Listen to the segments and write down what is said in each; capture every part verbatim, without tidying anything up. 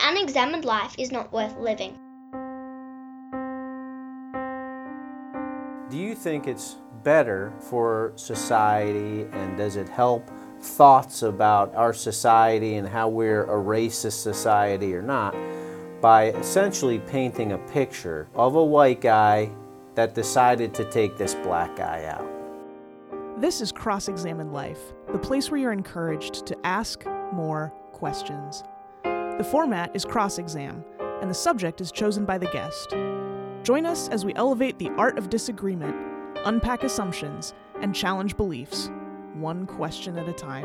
unexamined life is not worth living. Do you think it's better for society, and does it help thoughts about our society and how we're a racist society or not, by essentially painting a picture of a white guy that decided to take this black guy out? This is Cross-Examined Life, the place where you're encouraged to ask more questions. The format is cross-exam, and the subject is chosen by the guest. Join us as we elevate the art of disagreement, unpack assumptions, and challenge beliefs, one question at a time.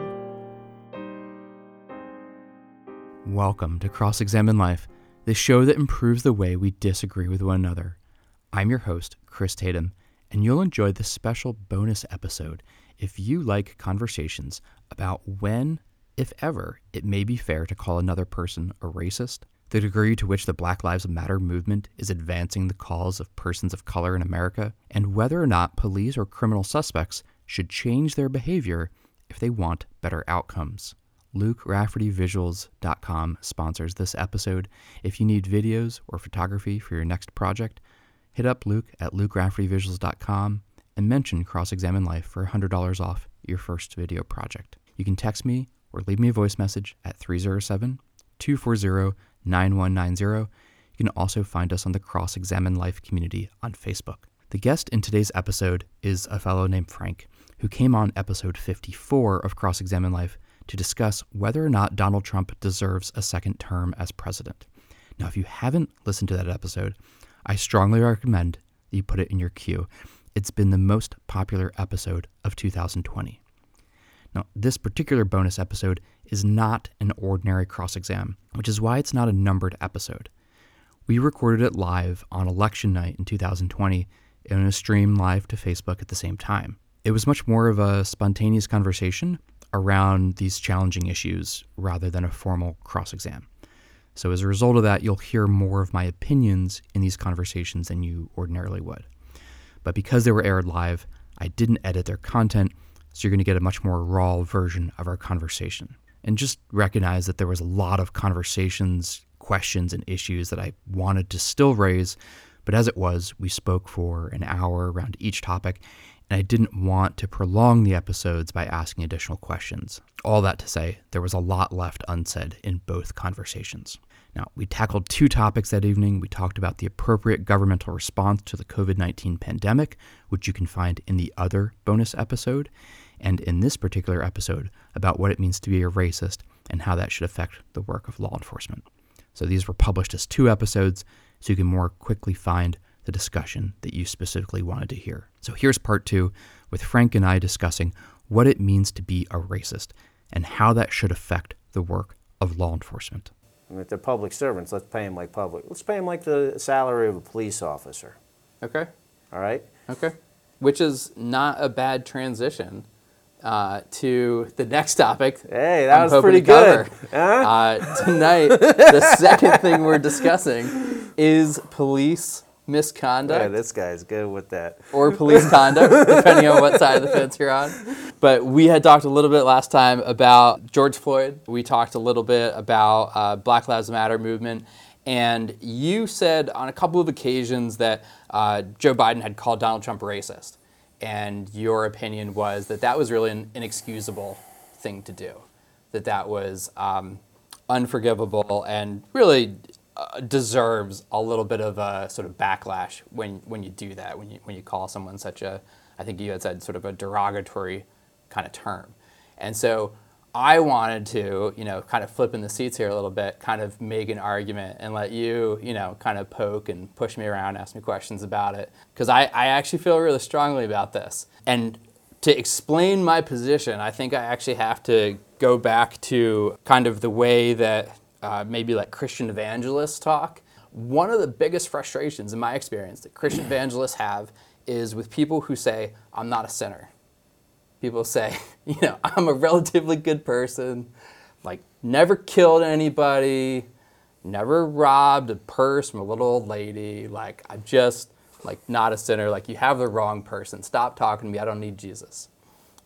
Welcome to Cross-Examined Life, the show that improves the way we disagree with one another. I'm your host, Chris Tatum, and you'll enjoy this special bonus episode if you like conversations about when, if ever, it may be fair to call another person a racist, the degree to which the Black Lives Matter movement is advancing the cause of persons of color in America, and whether or not police or criminal suspects should change their behavior if they want better outcomes. Luke Rafferty Visuals dot com sponsors this episode. If you need videos or photography for your next project, hit up Luke at Luke Rafferty Visuals dot com and mention Cross-Examined Life for one hundred dollars off your first video project. You can text me or leave me a voice message at three oh seven, two four zero, nine one nine zero. You can also find us on the Cross-Examined Life community on Facebook. The guest in today's episode is a fellow named Frank, who came on episode fifty-four of Cross-Examined Life to discuss whether or not Donald Trump deserves a second term as president. Now, if you haven't listened to that episode, I strongly recommend that you put it in your queue. It's been the most popular episode of two thousand twenty. Now, this particular bonus episode is not an ordinary cross-exam, which is why it's not a numbered episode. We recorded it live on election night in two thousand twenty in a stream live to Facebook at the same time. It was much more of a spontaneous conversation around these challenging issues rather than a formal cross-exam. So as a result of that, you'll hear more of my opinions in these conversations than you ordinarily would. But because they were aired live, I didn't edit their content, so you're going to get a much more raw version of our conversation. And just recognize that there was a lot of conversations, questions, and issues that I wanted to still raise, but as it was, we spoke for an hour around each topic, and I didn't want to prolong the episodes by asking additional questions. All that to say, there was a lot left unsaid in both conversations. Now, we tackled two topics that evening. We talked about the appropriate governmental response to the covid nineteen pandemic, which you can find in the other bonus episode, and in this particular episode, about what it means to be a racist and how that should affect the work of law enforcement. So these were published as two episodes, so you can more quickly find the discussion that you specifically wanted to hear. So here's part two, with Frank and I discussing what it means to be a racist and how that should affect the work of law enforcement. And if they're public servants, let's pay them like public. Let's pay them like the salary of a police officer. Okay. All right? Okay. Which is not a bad transition uh, to the next topic. Hey, that I'm was pretty good. Huh? Uh, tonight, the second thing we're discussing is police misconduct. Yeah, this guy's good with that. Or police conduct, depending on what side of the fence you're on. But we had talked a little bit last time about George Floyd. We talked a little bit about uh, Black Lives Matter movement. And you said on a couple of occasions that uh, Joe Biden had called Donald Trump racist. And your opinion was that that was really an inexcusable thing to do. That that was um, unforgivable and really uh, deserves a little bit of a sort of backlash when, when you do that, when you when you call someone such a, I think you had said sort of a derogatory kind of term. And so I wanted to, you know, kind of flip in the seats here a little bit, kind of make an argument and let you, you know, kind of poke and push me around, ask me questions about it. Because I, I actually feel really strongly about this. And to explain my position, I think I actually have to go back to kind of the way that uh, maybe like Christian evangelists talk. One of the biggest frustrations in my experience that Christian evangelists have is with people who say, I'm not a sinner. People say, you know, I'm a relatively good person, like never killed anybody, never robbed a purse from a little old lady, like I'm just like not a sinner, like you have the wrong person. Stop talking to me, I don't need Jesus.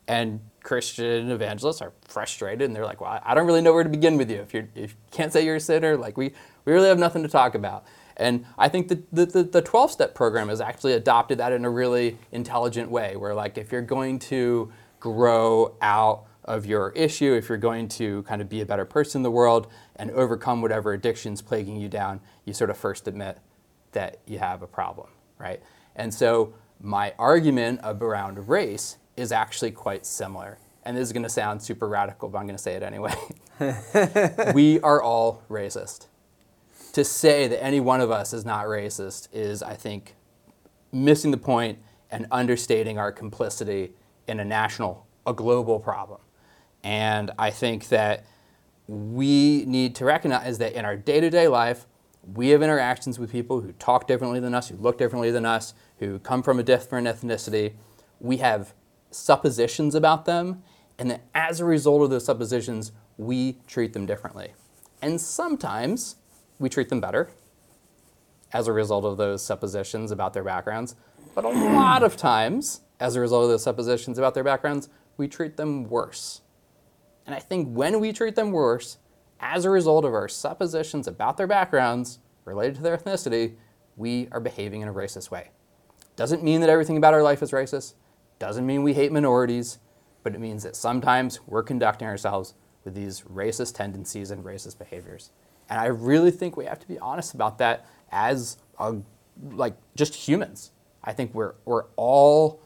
And Christian evangelists are frustrated, and they're like, well, I don't really know where to begin with you. If, you're, if you can't say you're a sinner, like we, we really have nothing to talk about. And I think that the, the, the twelve-step program has actually adopted that in a really intelligent way, where like if you're going to grow out of your issue, if you're going to kind of be a better person in the world and overcome whatever addiction's plaguing you down, you sort of first admit that you have a problem, right? And so my argument around race is actually quite similar. And this is going to sound super radical, but I'm going to say it anyway. We are all racist. To say that any one of us is not racist is, I think, missing the point and understating our complicity in a national, a global problem. And I think that we need to recognize that in our day-to-day life, we have interactions with people who talk differently than us, who look differently than us, who come from a different ethnicity. We have suppositions about them, and that as a result of those suppositions, we treat them differently. And sometimes we treat them better as a result of those suppositions about their backgrounds, but a lot of times, as a result of those suppositions about their backgrounds, we treat them worse. And I think when we treat them worse, as a result of our suppositions about their backgrounds related to their ethnicity, we are behaving in a racist way. Doesn't mean that everything about our life is racist. Doesn't mean we hate minorities, but it means that sometimes we're conducting ourselves with these racist tendencies and racist behaviors. And I really think we have to be honest about that as a, like just humans. I think we're we're all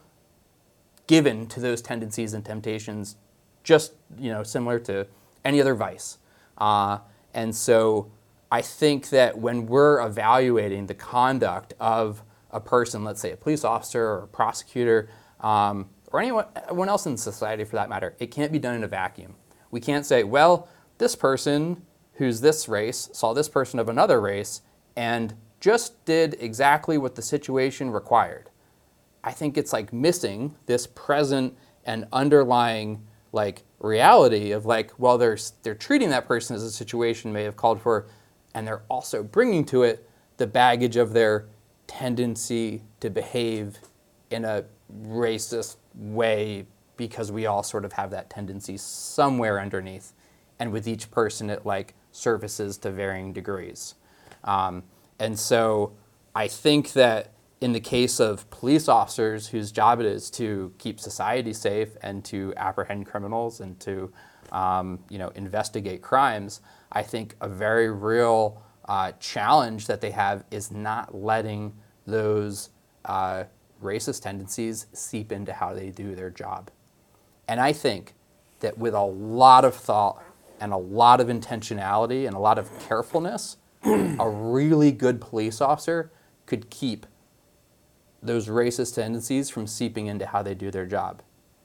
given to those tendencies and temptations, just you know similar to any other vice. Uh, and so I think that when we're evaluating the conduct of a person, let's say a police officer or a prosecutor, um, or anyone, anyone else in society for that matter, it can't be done in a vacuum. We can't say, well, this person who's this race saw this person of another race and just did exactly what the situation required. I think it's like missing this present and underlying like reality of like, well, they're, they're treating that person as a situation may have called for, and they're also bringing to it the baggage of their tendency to behave in a racist way because we all sort of have that tendency somewhere underneath. And with each person, it like surfaces to varying degrees. Um, and so I think that in the case of police officers whose job it is to keep society safe and to apprehend criminals and to um, you know, investigate crimes, I think a very real uh, challenge that they have is not letting those uh, racist tendencies seep into how they do their job. And I think that with a lot of thought and a lot of intentionality and a lot of carefulness, a really good police officer could keep those racist tendencies from seeping into how they do their job.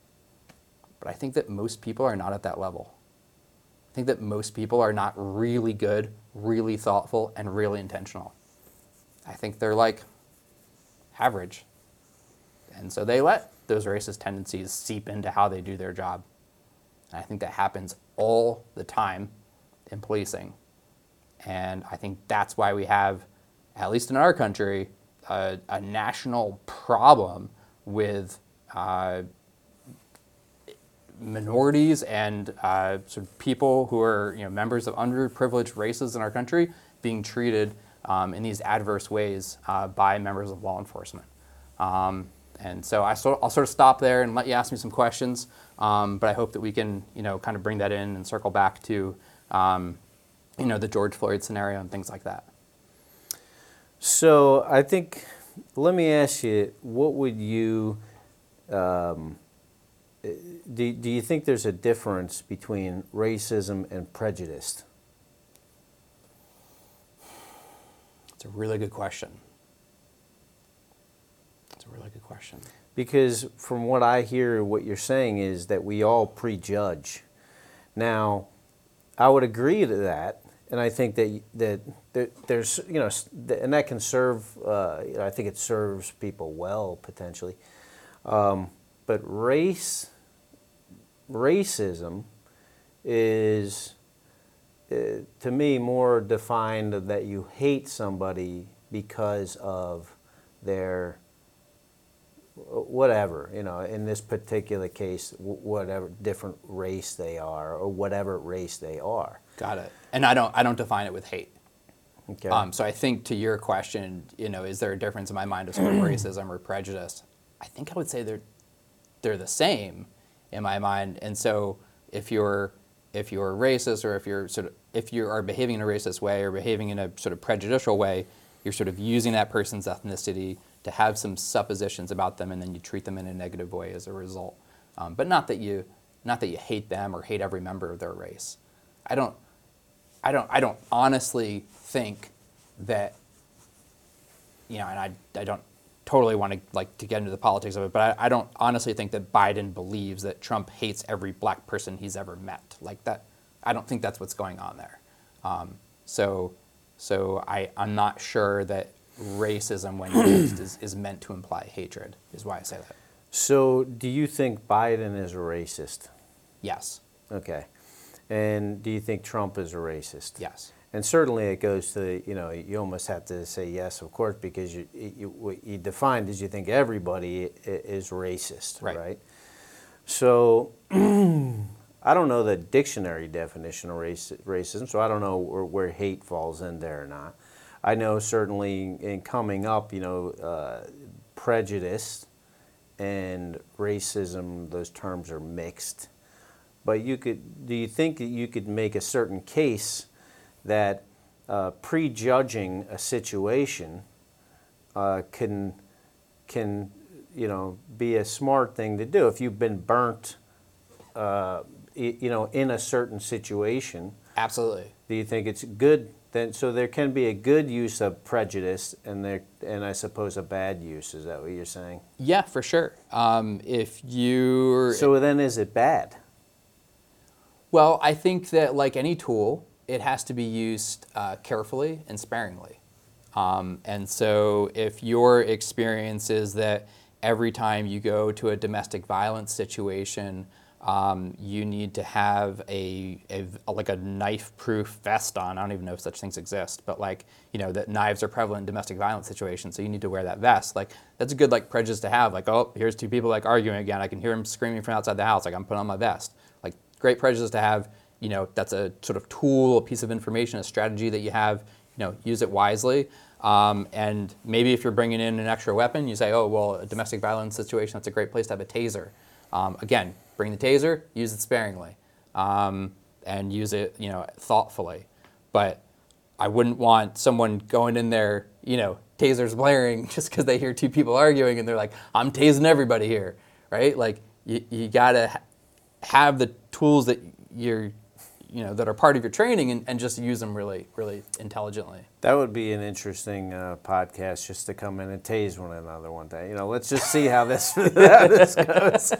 But I think that most people are not at that level. I think that most people are not really good, really thoughtful, and really intentional. I think they're like average. And so they let those racist tendencies seep into how they do their job. And I think that happens all the time in policing. And I think that's why we have, at least in our country, a, a national problem with uh, minorities and uh, sort of people who are you know, members of underprivileged races in our country being treated um, in these adverse ways uh, by members of law enforcement. Um, and so I sort, I'll sort of stop there and let you ask me some questions, um, but I hope that we can you know, kind of bring that in and circle back to um, you know, the George Floyd scenario and things like that. So I think, let me ask you, what would you, um, do, do you think there's a difference between racism and prejudice? It's a really good question. It's a really good question. Because from what I hear, what you're saying is that we all prejudge. Now, I would agree to that. And I think that that there, there's, you know, and that can serve, uh, I think it serves people well, potentially. Um, but race, racism is, uh, to me, more defined that you hate somebody because of their whatever, you know, in this particular case, whatever different race they are or whatever race they are. Got it. And I don't I don't define it with hate. Okay. Um, so I think to your question, you know, is there a difference in my mind of sort of racism or prejudice? I think I would say they're they're the same in my mind. And so if you're if you're racist or if you're sort of if you are behaving in a racist way or behaving in a sort of prejudicial way, you're sort of using that person's ethnicity to have some suppositions about them, and then you treat them in a negative way as a result. Um, but not that you not that you hate them or hate every member of their race. I don't I don't I don't honestly think that, you know, and I I don't totally want to like to get into the politics of it, but I, I don't honestly think that Biden believes that Trump hates every black person he's ever met. Like that, I don't think that's what's going on there. Um, so so I I'm not sure that racism when used is, is meant to imply hatred, is why I say that. So do you think Biden is a racist? Yes. Okay. And do you think Trump is a racist? Yes. And certainly it goes to, you know, you almost have to say yes, of course, because you, you, what you defined is you think everybody is racist, right? right? So I don't know the dictionary definition of race, racism, so I don't know where, where hate falls in there or not. I know certainly in coming up, you know, uh, prejudice and racism, those terms are mixed. But you could, do you think that you could make a certain case that uh, prejudging a situation uh, can, can, you know, be a smart thing to do? If you've been burnt, uh, you know, in a certain situation. Absolutely. Do you think it's good? Then, so there can be a good use of prejudice, and there, and I suppose a bad use. Is that what you're saying? Yeah, for sure. Um, if you so then, is it bad? Well, I think that like any tool, it has to be used uh, carefully and sparingly. Um, and so, if your experience is that every time you go to a domestic violence situation, Um, you need to have a, a, a like a knife-proof vest on. I don't even know if such things exist, but like, you know, that knives are prevalent in domestic violence situations, so you need to wear that vest. Like, that's a good like prejudice to have. Like, oh, here's two people like arguing again. I can hear them screaming from outside the house. Like, I'm putting on my vest. Like, great prejudice to have. You know, that's a sort of tool, a piece of information, a strategy that you have. You know, use it wisely. Um, and maybe if you're bringing in an extra weapon, you say, oh, well, a domestic violence situation, that's a great place to have a taser. Um, again, bring the taser, use it sparingly, um, and use it, you know, thoughtfully. But I wouldn't want someone going in there, you know, tasers blaring just because they hear two people arguing and they're like, I'm tasing everybody here, right? Like, you, you gotta ha- have the tools that you're, you know, that are part of your training and, and just use them really, really intelligently. That would be an interesting uh, podcast, just to come in and tase one another one day. You know, let's just see how this, how this goes.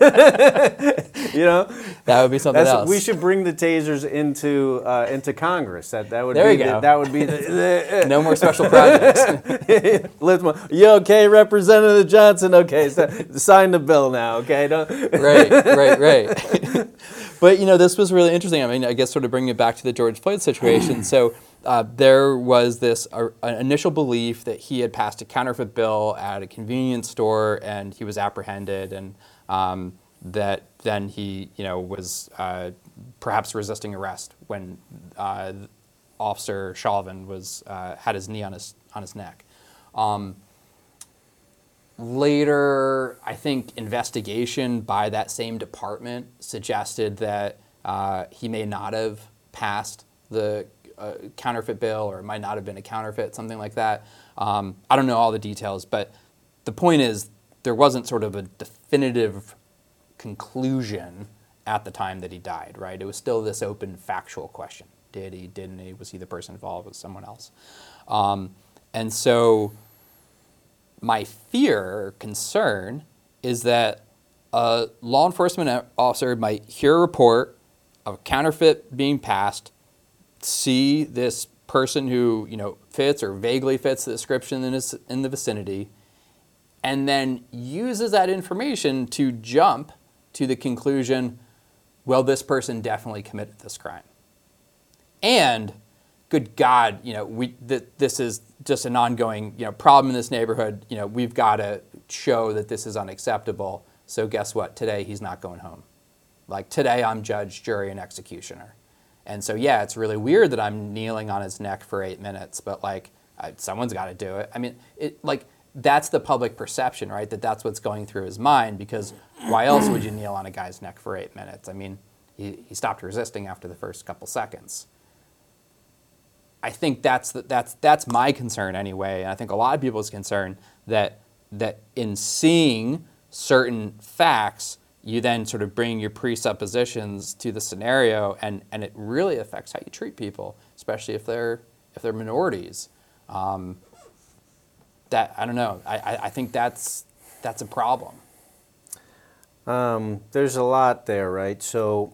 You know, that would be something That's, else. We should bring the tasers into uh, into Congress. That that would there be you go. The, that would be the, the no more special projects. Let's. You okay, Representative Johnson? Okay, so, sign the bill now. Okay, Don't. right, right, right. But you know, this was really interesting. I mean, I guess sort of bringing it back to the George Floyd situation. So. Uh, there was this uh, initial belief that he had passed a counterfeit bill at a convenience store and he was apprehended, and um, that then he, you know, was uh, perhaps resisting arrest when uh, Officer Chauvin was uh, had his knee on his on his neck. Um, later, I think investigation by that same department suggested that uh, he may not have passed the a counterfeit bill, or it might not have been a counterfeit, something like that. Um, I don't know all the details, but the point is there wasn't sort of a definitive conclusion at the time that he died, right? It was still this open factual question. Did he, didn't he? Was he the person involved? Was someone else? Um, and so my fear or concern is that a law enforcement officer might hear a report of a counterfeit being passed, see this person who, you know, fits or vaguely fits the description in, his, in the vicinity, and then uses that information to jump to the conclusion, well, this person definitely committed this crime. And, good God, you know, we th- this is just an ongoing, you know, problem in this neighborhood. You know, we've got to show that this is unacceptable. So guess what? Today he's not going home. Like today I'm judge, jury, and executioner. And so yeah, it's really weird that I'm kneeling on his neck for eight minutes, but like I, someone's got to do it. I mean, it like that's the public perception, right? That that's what's going through his mind, because why else would you kneel on a guy's neck for eight minutes? I mean, he, he stopped resisting after the first couple seconds. I think that's the, that's that's my concern anyway, and I think a lot of people's concern that that in seeing certain facts, you then sort of bring your presuppositions to the scenario, and, and it really affects how you treat people, especially if they're if they're minorities. Um, that I don't know. I, I, I think that's that's a problem. Um, there's a lot there, right? So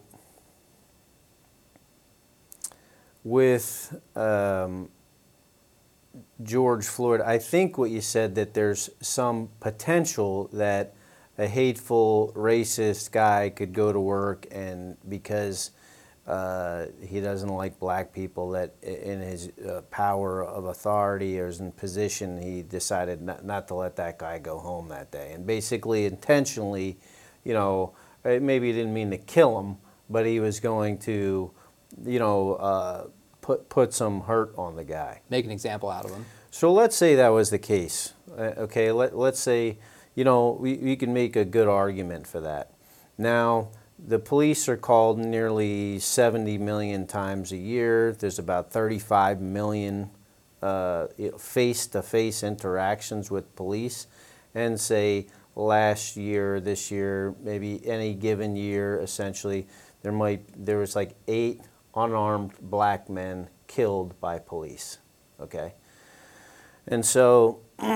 with um, George Floyd, I think what you said, that there's some potential that a hateful, racist guy could go to work, and because uh, he doesn't like black people, that in his uh, power of authority or in position, he decided not, not to let that guy go home that day. And basically, intentionally, you know, maybe he didn't mean to kill him, but he was going to, you know, uh, put put some hurt on the guy. Make an example out of him. So let's say that was the case. Uh, okay, let, let's say, you know, we, we can make a good argument for that. Now, the police are called nearly seventy million times a year. There's about thirty-five million uh, face-to-face interactions with police. And say last year, this year, maybe any given year, essentially, there might there was like eight unarmed black men killed by police. Okay? And so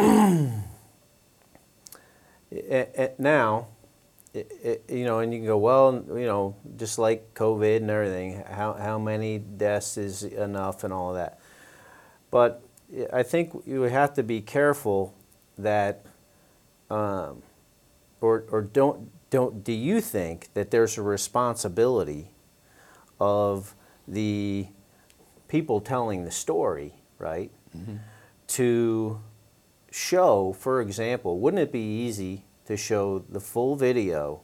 now, it, it, you know, and you can go, well, you know, just like COVID and everything, how, how many deaths is enough and all of that. But I think you have to be careful that, um, or, or don't, don't, do you think that there's a responsibility of the people telling the story, right, mm-hmm. to show, for example, wouldn't it be easy to show the full video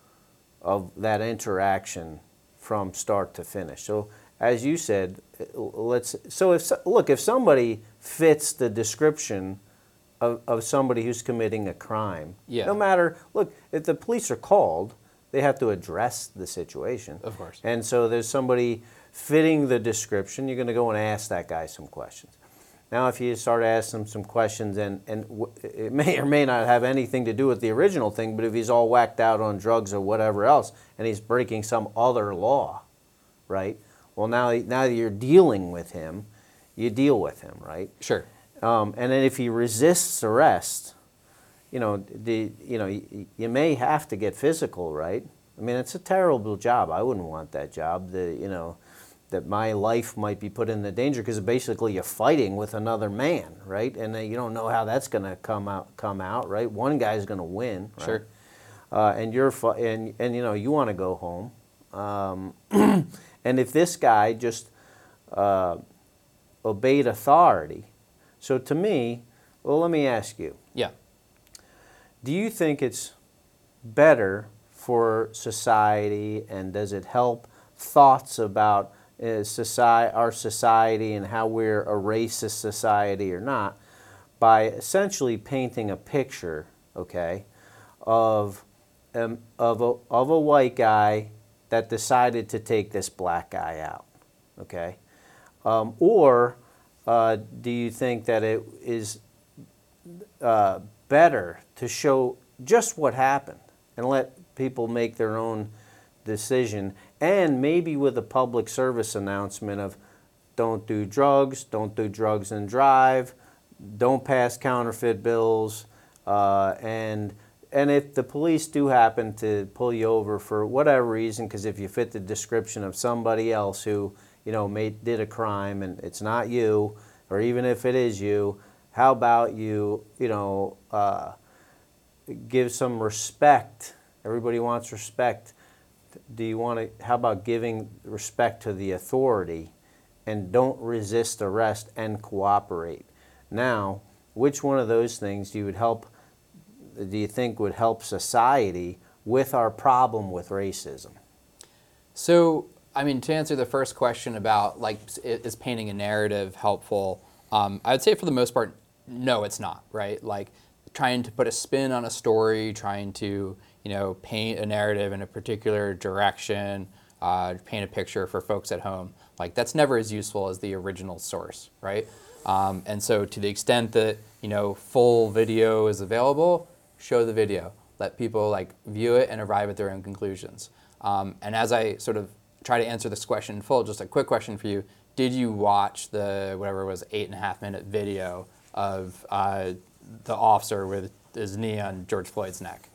of that interaction from start to finish? So, as you said, let's. So, if look, if somebody fits the description of, of somebody who's committing a crime, yeah. no matter, look, if the police are called, they have to address the situation. Of course. And so there's somebody fitting the description, you're going to go and ask that guy some questions. Now, if you start asking him some questions, and, and w- it may or may not have anything to do with the original thing, but if he's all whacked out on drugs or whatever else, and he's breaking some other law, right? Well, now, now that you're dealing with him, you deal with him, right? Sure. Um, and then if he resists arrest, you know, the, you know, you, you may have to get physical, right? I mean, it's a terrible job. I wouldn't want that job. The, you know, that my life might be put into danger, because basically you're fighting with another man, right? And uh, you don't know how that's going to come out. Come out, right? One guy's going to win, right? Sure. Uh, and you're fu- and and you know you want to go home. Um, and if this guy just uh, obeyed authority, so to me, well, let me ask you. Yeah. Do you think it's better for society, and does it help thoughts about uh, society, our society, and how we're a racist society or not, by essentially painting a picture, okay, of um, of a of a white guy that decided to take this black guy out, okay, um, or uh, do you think that it is uh, better to show just what happened and let people make their own decision, and maybe with a public service announcement of don't do drugs, don't do drugs and drive, don't pass counterfeit bills, uh, and and if the police do happen to pull you over for whatever reason, because if you fit the description of somebody else who, you know, made, did a crime and it's not you, or even if it is you, how about you, you know, uh, give some respect. Everybody wants respect. Do you want to, how about giving respect to the authority, and don't resist arrest and cooperate? Now, which one of those things you would help do you think would help society with our problem with racism? So, I mean, to answer the first question about, like, is painting a narrative helpful? Um, I would say for the most part, no, it's not, right? Like, trying to put a spin on a story, trying to, you know, paint a narrative in a particular direction, uh, paint a picture for folks at home, like, that's never as useful as the original source, right? Um, and so to the extent that, you know, full video is available, show the video. Let people, like, view it and arrive at their own conclusions. Um, and as I sort of try to answer this question in full, just a quick question for you. Did you watch the, whatever it was, eight and a half minute video of uh, the officer with his knee on George Floyd's neck?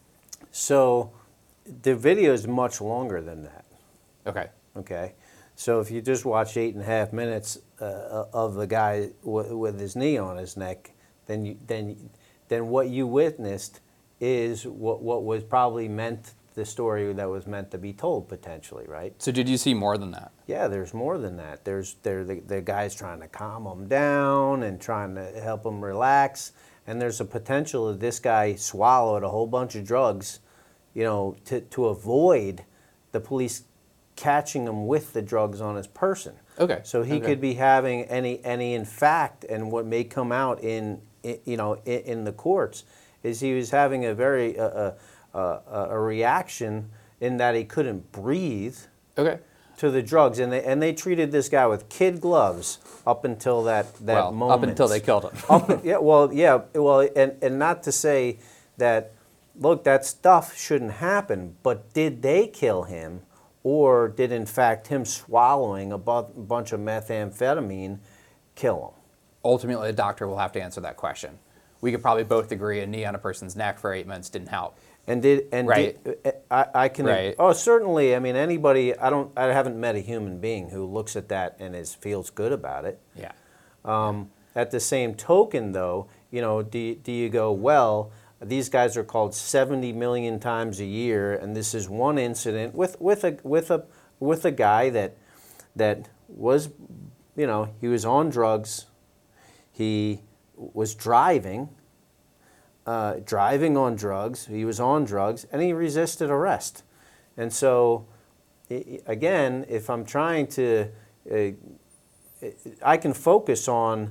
So the video is much longer than that. Okay. Okay. So if you just watch eight and a half minutes uh, of the guy w- with his knee on his neck, then you, then then what you witnessed is what what was probably meant, the story that was meant to be told potentially, right? So did you see more than that? Yeah, there's more than that. There's there the, the guy's trying to calm him down and trying to help him relax, and there's a potential that this guy swallowed a whole bunch of drugs, you know, to to avoid the police catching him with the drugs on his person. Okay. So he okay. could be having any any in fact, and what may come out in, in you know in, in the courts is he was having a very uh, uh, uh, a reaction in that he couldn't breathe. Okay. To the drugs, and they and they treated this guy with kid gloves up until that that well, moment. up until they killed him. up, yeah, well, yeah, well, and and not to say that, look, that stuff shouldn't happen, but did they kill him, or did in fact him swallowing a bu- bunch of methamphetamine kill him? Ultimately, the doctor will have to answer that question. We could probably both agree a knee on a person's neck for eight months didn't help. And did and right. did, I, I can right. oh certainly. I mean, anybody. I don't. I haven't met a human being who looks at that and is feels good about it. Yeah. Um, at the same token, though, you know, do do you go, well, these guys are called seventy million times a year, and this is one incident with with a with a with a guy that that was, you know, he was on drugs, he was driving. Uh, driving on drugs, he was on drugs, and he resisted arrest. And so, I, again, if I'm trying to, uh, I can focus on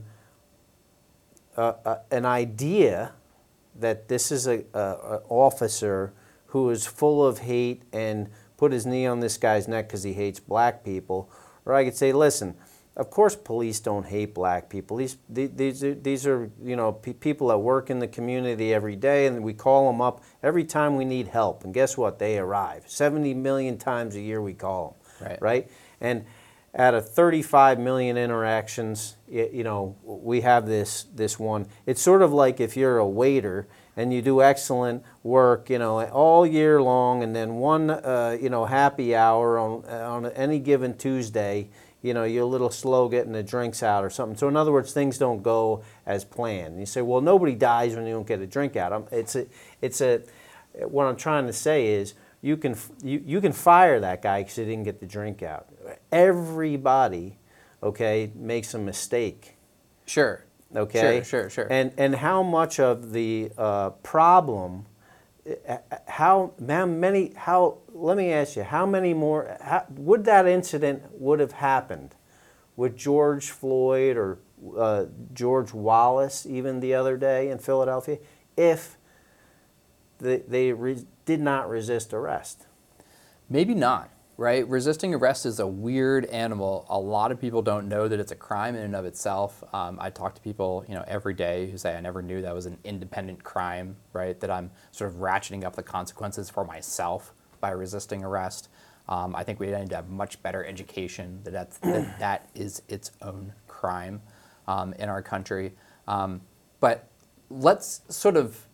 uh, uh, an idea that this is a, a, a officer who is full of hate and put his knee on this guy's neck because he hates black people, or I could say, listen, of course, police don't hate black people. These, these, are, these are, you know, pe- people that work in the community every day, and we call them up every time we need help. And guess what? They arrive. seventy million times a year we call them, right? right? And out of thirty-five million interactions, you know, we have this this one. It's sort of like if you're a waiter and you do excellent work, you know, all year long, and then one, uh, you know, happy hour on on any given Tuesday, you know, you're a little slow getting the drinks out or something. So in other words, things don't go as planned. You say, well, nobody dies when you don't get a drink out. It's a, it's a, what I'm trying to say is you can, you, you can fire that guy because he didn't get the drink out. Everybody, okay, makes a mistake. Sure. Okay? Sure, sure, sure. And, and how much of the uh, problem, how, how many, how, let me ask you, how many more, how, would that incident would have happened with George Floyd or uh, George Wallace even the other day in Philadelphia if they, they re- did not resist arrest? Maybe not, right? Resisting arrest is a weird animal. A lot of people don't know that it's a crime in and of itself. Um, I talk to people, you know, every day who say, I never knew that was an independent crime, right? That I'm sort of ratcheting up the consequences for myself by resisting arrest. Um, I think we need to have much better education that that's, that, that is its own crime um, in our country. Um, but let's sort of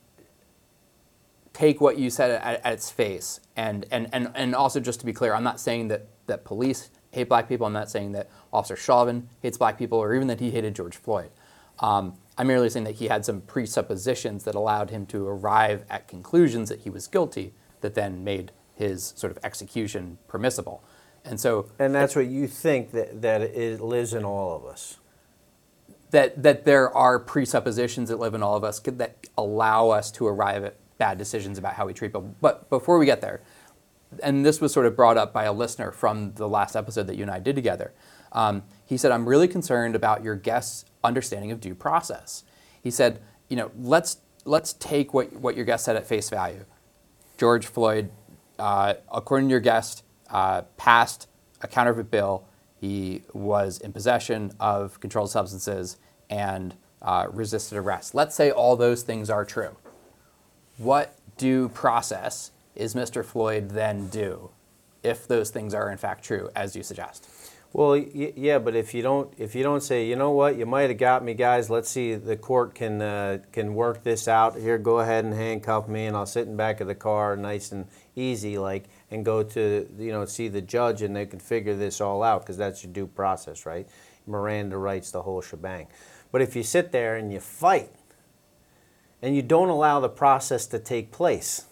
take what you said at, at its face. And, and, and, and also, just to be clear, I'm not saying that, that police hate black people. I'm not saying that Officer Chauvin hates black people or even that he hated George Floyd. Um, I'm merely saying that he had some presuppositions that allowed him to arrive at conclusions that he was guilty that then made his sort of execution permissible. And so, And that's what you think that, that it lives in all of us. that that there are presuppositions that live in all of us could, that allow us to arrive at bad decisions about how we treat people. But before we get there, and this was sort of brought up by a listener from the last episode that you and I did together, um, he said, I'm really concerned about your guest's understanding of due process. He said, you know, let's let's take what, what your guest said at face value. George Floyd, uh, according to your guest, uh, passed a counterfeit bill. He was in possession of controlled substances and uh, resisted arrest. Let's say all those things are true. What due process is Mister Floyd then due if those things are in fact true, as you suggest? Well, y- yeah, but if you don't, if you don't say, you know what, you might have got me, guys. Let's see, the court can uh, can work this out. Here, go ahead and handcuff me, and I'll sit in back of the car, nice and easy, like, and go to, you know, see the judge, and they can figure this all out, because that's your due process, right? Miranda rights, the whole shebang. But if you sit there and you fight, and you don't allow the process to take place,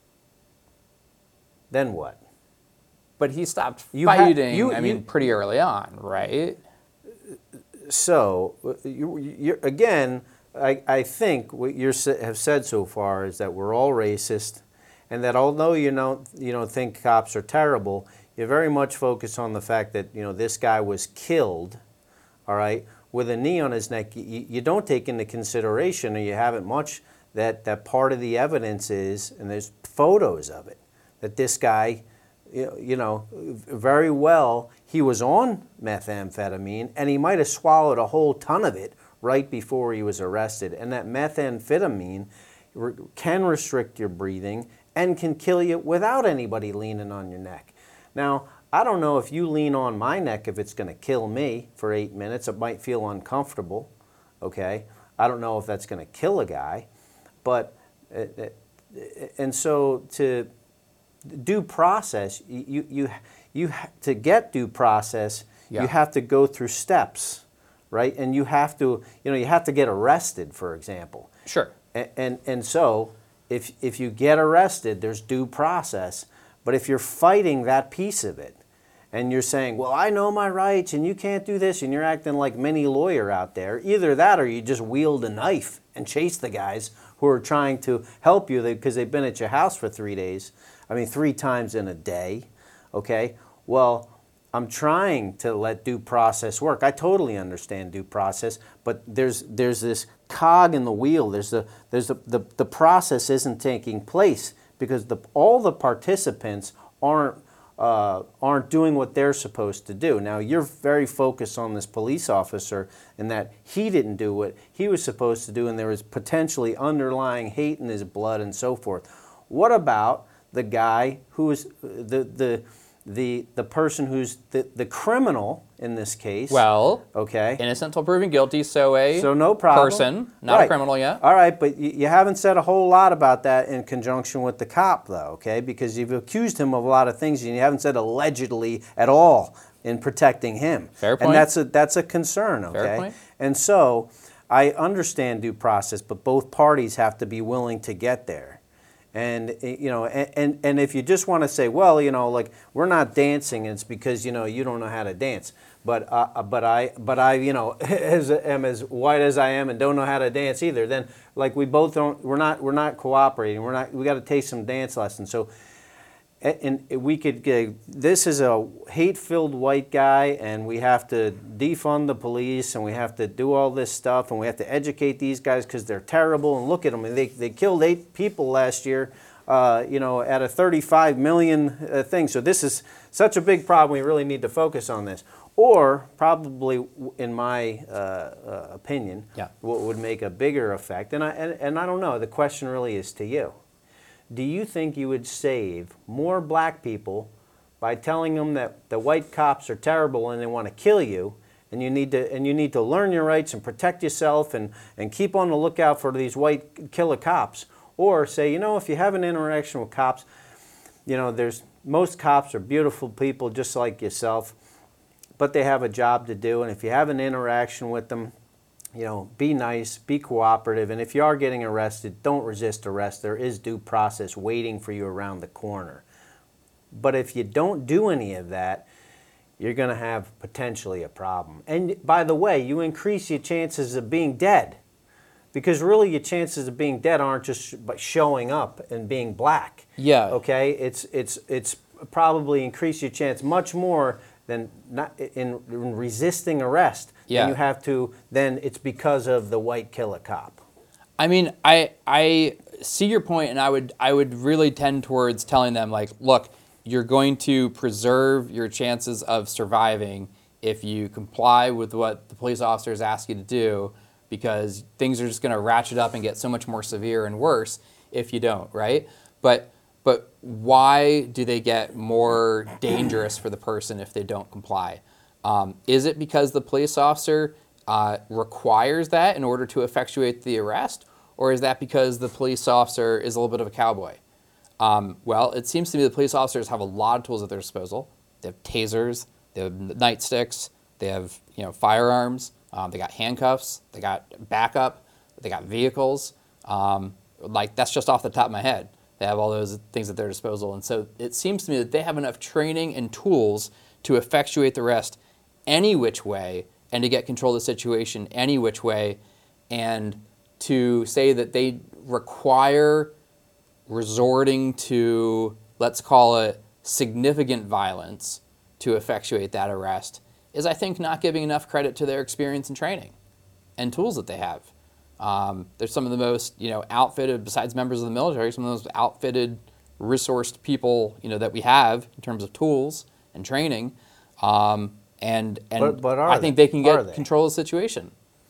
then what? But he stopped You ha- fighting, you- I mean, you- pretty early on, right? So, you, you, again, I, I think what you have said so far is that we're all racist, and that although you don't, you don't think cops are terrible, you very much focus on the fact that, you know, this guy was killed, all right, with a knee on his neck. You, you don't take into consideration, or you haven't much, that, that part of the evidence is, and there's photos of it, that this guy, you know, very well, he was on methamphetamine, and he might have swallowed a whole ton of it right before he was arrested. And that methamphetamine can restrict your breathing and can kill you without anybody leaning on your neck. Now, I don't know if you lean on my neck if it's going to kill me for eight minutes. It might feel uncomfortable, okay? I don't know if that's going to kill a guy. But, uh, and so to due process, you, you, you, to get due process, yeah. you have to go through steps, right? And you have to, you know, you have to get arrested, for example. Sure. And, and, and so if, if you get arrested, there's due process. But if you're fighting that piece of it, and you're saying, well, I know my rights, and you can't do this, and you're acting like many lawyer out there, either that or you just wield a knife and chase the guys who are trying to help you because they've been at your house for three days. I mean, three times in a day, okay? Well, I'm trying to let due process work. I totally understand due process, but there's there's this cog in the wheel. There's the there's the the, the process isn't taking place because the all the participants aren't uh, aren't doing what they're supposed to do. Now, you're very focused on this police officer and that he didn't do what he was supposed to do, and there was potentially underlying hate in his blood and so forth. What about the guy who is the the the the person who's the, the criminal in this case? Well, okay, innocent until proven guilty, so a so no problem. person, not right. a criminal yet. All right, but you, you haven't said a whole lot about that in conjunction with the cop, though, okay? Because you've accused him of a lot of things, and you haven't said allegedly at all in protecting him. Fair point. And that's a that's a concern, okay? Fair point. And so I understand due process, but both parties have to be willing to get there. And, you know, and, and if you just want to say, well, you know, like, we're not dancing, it's because, you know, you don't know how to dance. But uh, but I, but I, you know, as, am as white as I am and don't know how to dance either, then, like, we both don't, we're not, we're not cooperating. We're not, we got to take some dance lessons. So, and we could get, this is a hate-filled white guy, and we have to defund the police, and we have to do all this stuff, and we have to educate these guys because they're terrible, and look at them. They, they killed eight people last year, uh, you know, at a thirty-five million uh, thing. So this is such a big problem, we really need to focus on this. Or, probably, in my uh, uh, opinion, yeah. what would make a bigger effect, and I, and, and I don't know, the question really is to you. Do you think you would save more black people by telling them that the white cops are terrible and they want to kill you, and you need to and you need to learn your rights and protect yourself and, and keep on the lookout for these white killer cops? Or say, you know, if you have an interaction with cops, you know, there's most cops are beautiful people just like yourself, but they have a job to do, and if you have an interaction with them, you know, be nice, be cooperative, and if you are getting arrested, don't resist arrest. There is due process waiting for you around the corner. But if you don't do any of that, you're going to have potentially a problem. And by the way, you increase your chances of being dead, because really your chances of being dead aren't just by showing up and being black. Yeah. Okay? It's it's it's probably increase your chance much more than not in, in resisting arrest. Yeah. And you have to, then it's because of the white killer cop. I mean, I I see your point, and I would I would really tend towards telling them, like, look, you're going to preserve your chances of surviving if you comply with what the police officers ask you to do, because things are just going to ratchet up and get so much more severe and worse if you don't, right? But but why do they get more dangerous for the person if they don't comply? Um, is it because the police officer uh, requires that in order to effectuate the arrest, or is that because the police officer is a little bit of a cowboy? Um, well, it seems to me the police officers have a lot of tools at their disposal. They have tasers, they have nightsticks, they have you know firearms, um, they got handcuffs, they got backup, they got vehicles. Um, like that's just off the top of my head. They have all those things at their disposal, and so it seems to me that they have enough training and tools to effectuate the arrest any which way, and to get control of the situation any which way, and to say that they require resorting to, let's call it, significant violence to effectuate that arrest is, I think, not giving enough credit to their experience and training and tools that they have. Um, they're some of the most, you know, outfitted, besides members of the military, some of the most outfitted, resourced people, you know, that we have in terms of tools and training. Um, and and But- but are I think they? they can Are get they? control of the situation.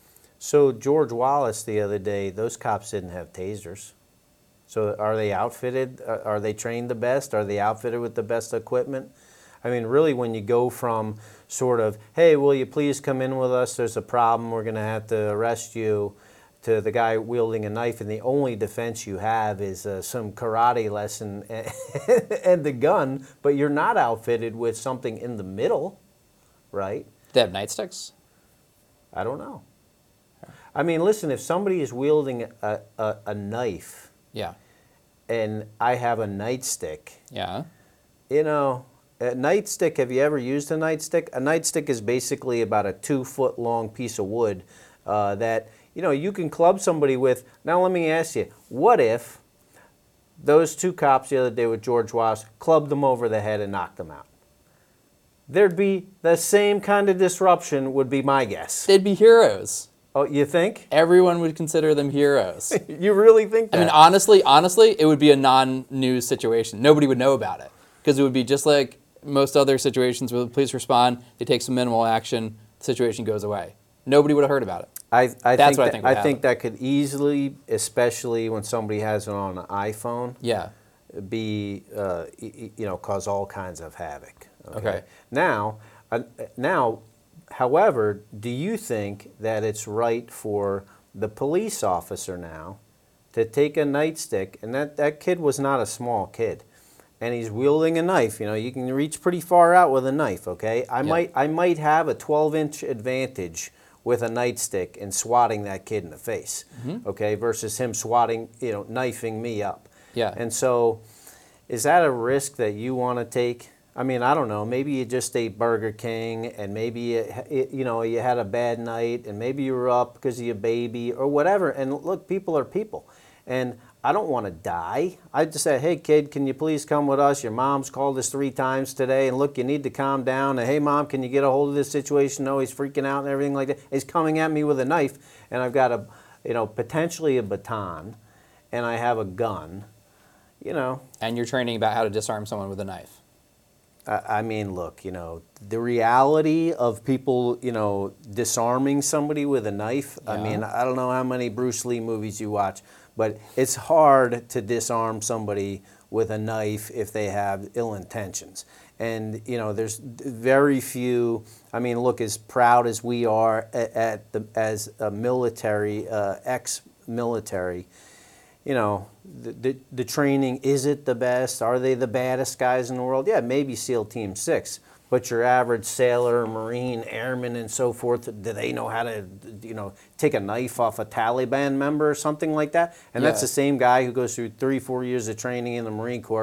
So George Wallace the other day, those cops didn't have tasers. So are they outfitted? Uh, Are they trained the best? Are they outfitted with the best equipment? I mean, really, when you go from sort of, hey, will you please come in with us? There's a problem. We're going to have to arrest you, to the guy wielding a knife, and the only defense you have is uh, some karate lesson and the gun, but you're not outfitted with something in the middle, right? They have nightsticks. I don't know. I mean, listen, if somebody is wielding a, a, a knife Yeah. and I have a nightstick, Yeah. you know, a nightstick, have you ever used a nightstick? A nightstick is basically about a two foot long piece of wood uh, that, you know, you can club somebody with. Now let me ask you, what if those two cops the other day with George Wallace clubbed them over the head and knocked them out? There'd be the same kind of disruption, would be my guess. They'd be heroes. Oh, you think? Everyone would consider them heroes. You really think that? I mean, honestly, honestly, it would be a non-news situation. Nobody would know about it because it would be just like most other situations where the police respond, they take some minimal action, the situation goes away. Nobody would have heard about it. I, I That's think what I that, think would I think happen. that could easily, especially when somebody has it on an iPhone, Yeah. be uh, y- y- you know, cause all kinds of havoc. Okay. Now, uh, now, however, do you think that it's right for the police officer now to take a nightstick, and that, that kid was not a small kid, and he's wielding a knife. You know, you can reach pretty far out with a knife. Okay, I Yeah. might I might have a twelve inch advantage with a nightstick and swatting that kid in the face. Mm-hmm. Okay, versus him swatting, you know, knifing me up. Yeah. And so, is that a risk that you want to take? I mean, I don't know. Maybe you just ate Burger King, and maybe you, you know you had a bad night, and maybe you were up because of your baby or whatever. And look, people are people, and I don't want to die. I just say, hey kid, can you please come with us? Your mom's called us three times today, and look, you need to calm down. And hey mom, can you get a hold of this situation? No, he's freaking out and everything like that. He's coming at me with a knife, and I've got a, you know, potentially a baton, and I have a gun. You know, And you're training about how to disarm someone with a knife. I I mean, look, you know, the reality of people, you know, disarming somebody with a knife. I Yeah. mean, I don't know how many Bruce Lee movies you watch, but it's hard to disarm somebody with a knife if they have ill intentions. And, you know, there's very few, I mean, look, as proud as we are at, at the, as a military, uh, ex-military, you know, the, the the training, is it the best? Are they the baddest guys in the world? Yeah, maybe SEAL Team six. But your average sailor, Marine, airman, and so forth, do they know how to, you know, take a knife off a Taliban member or something like that? And that's Yeah. the same guy who goes through three, four years of training in the Marine Corps,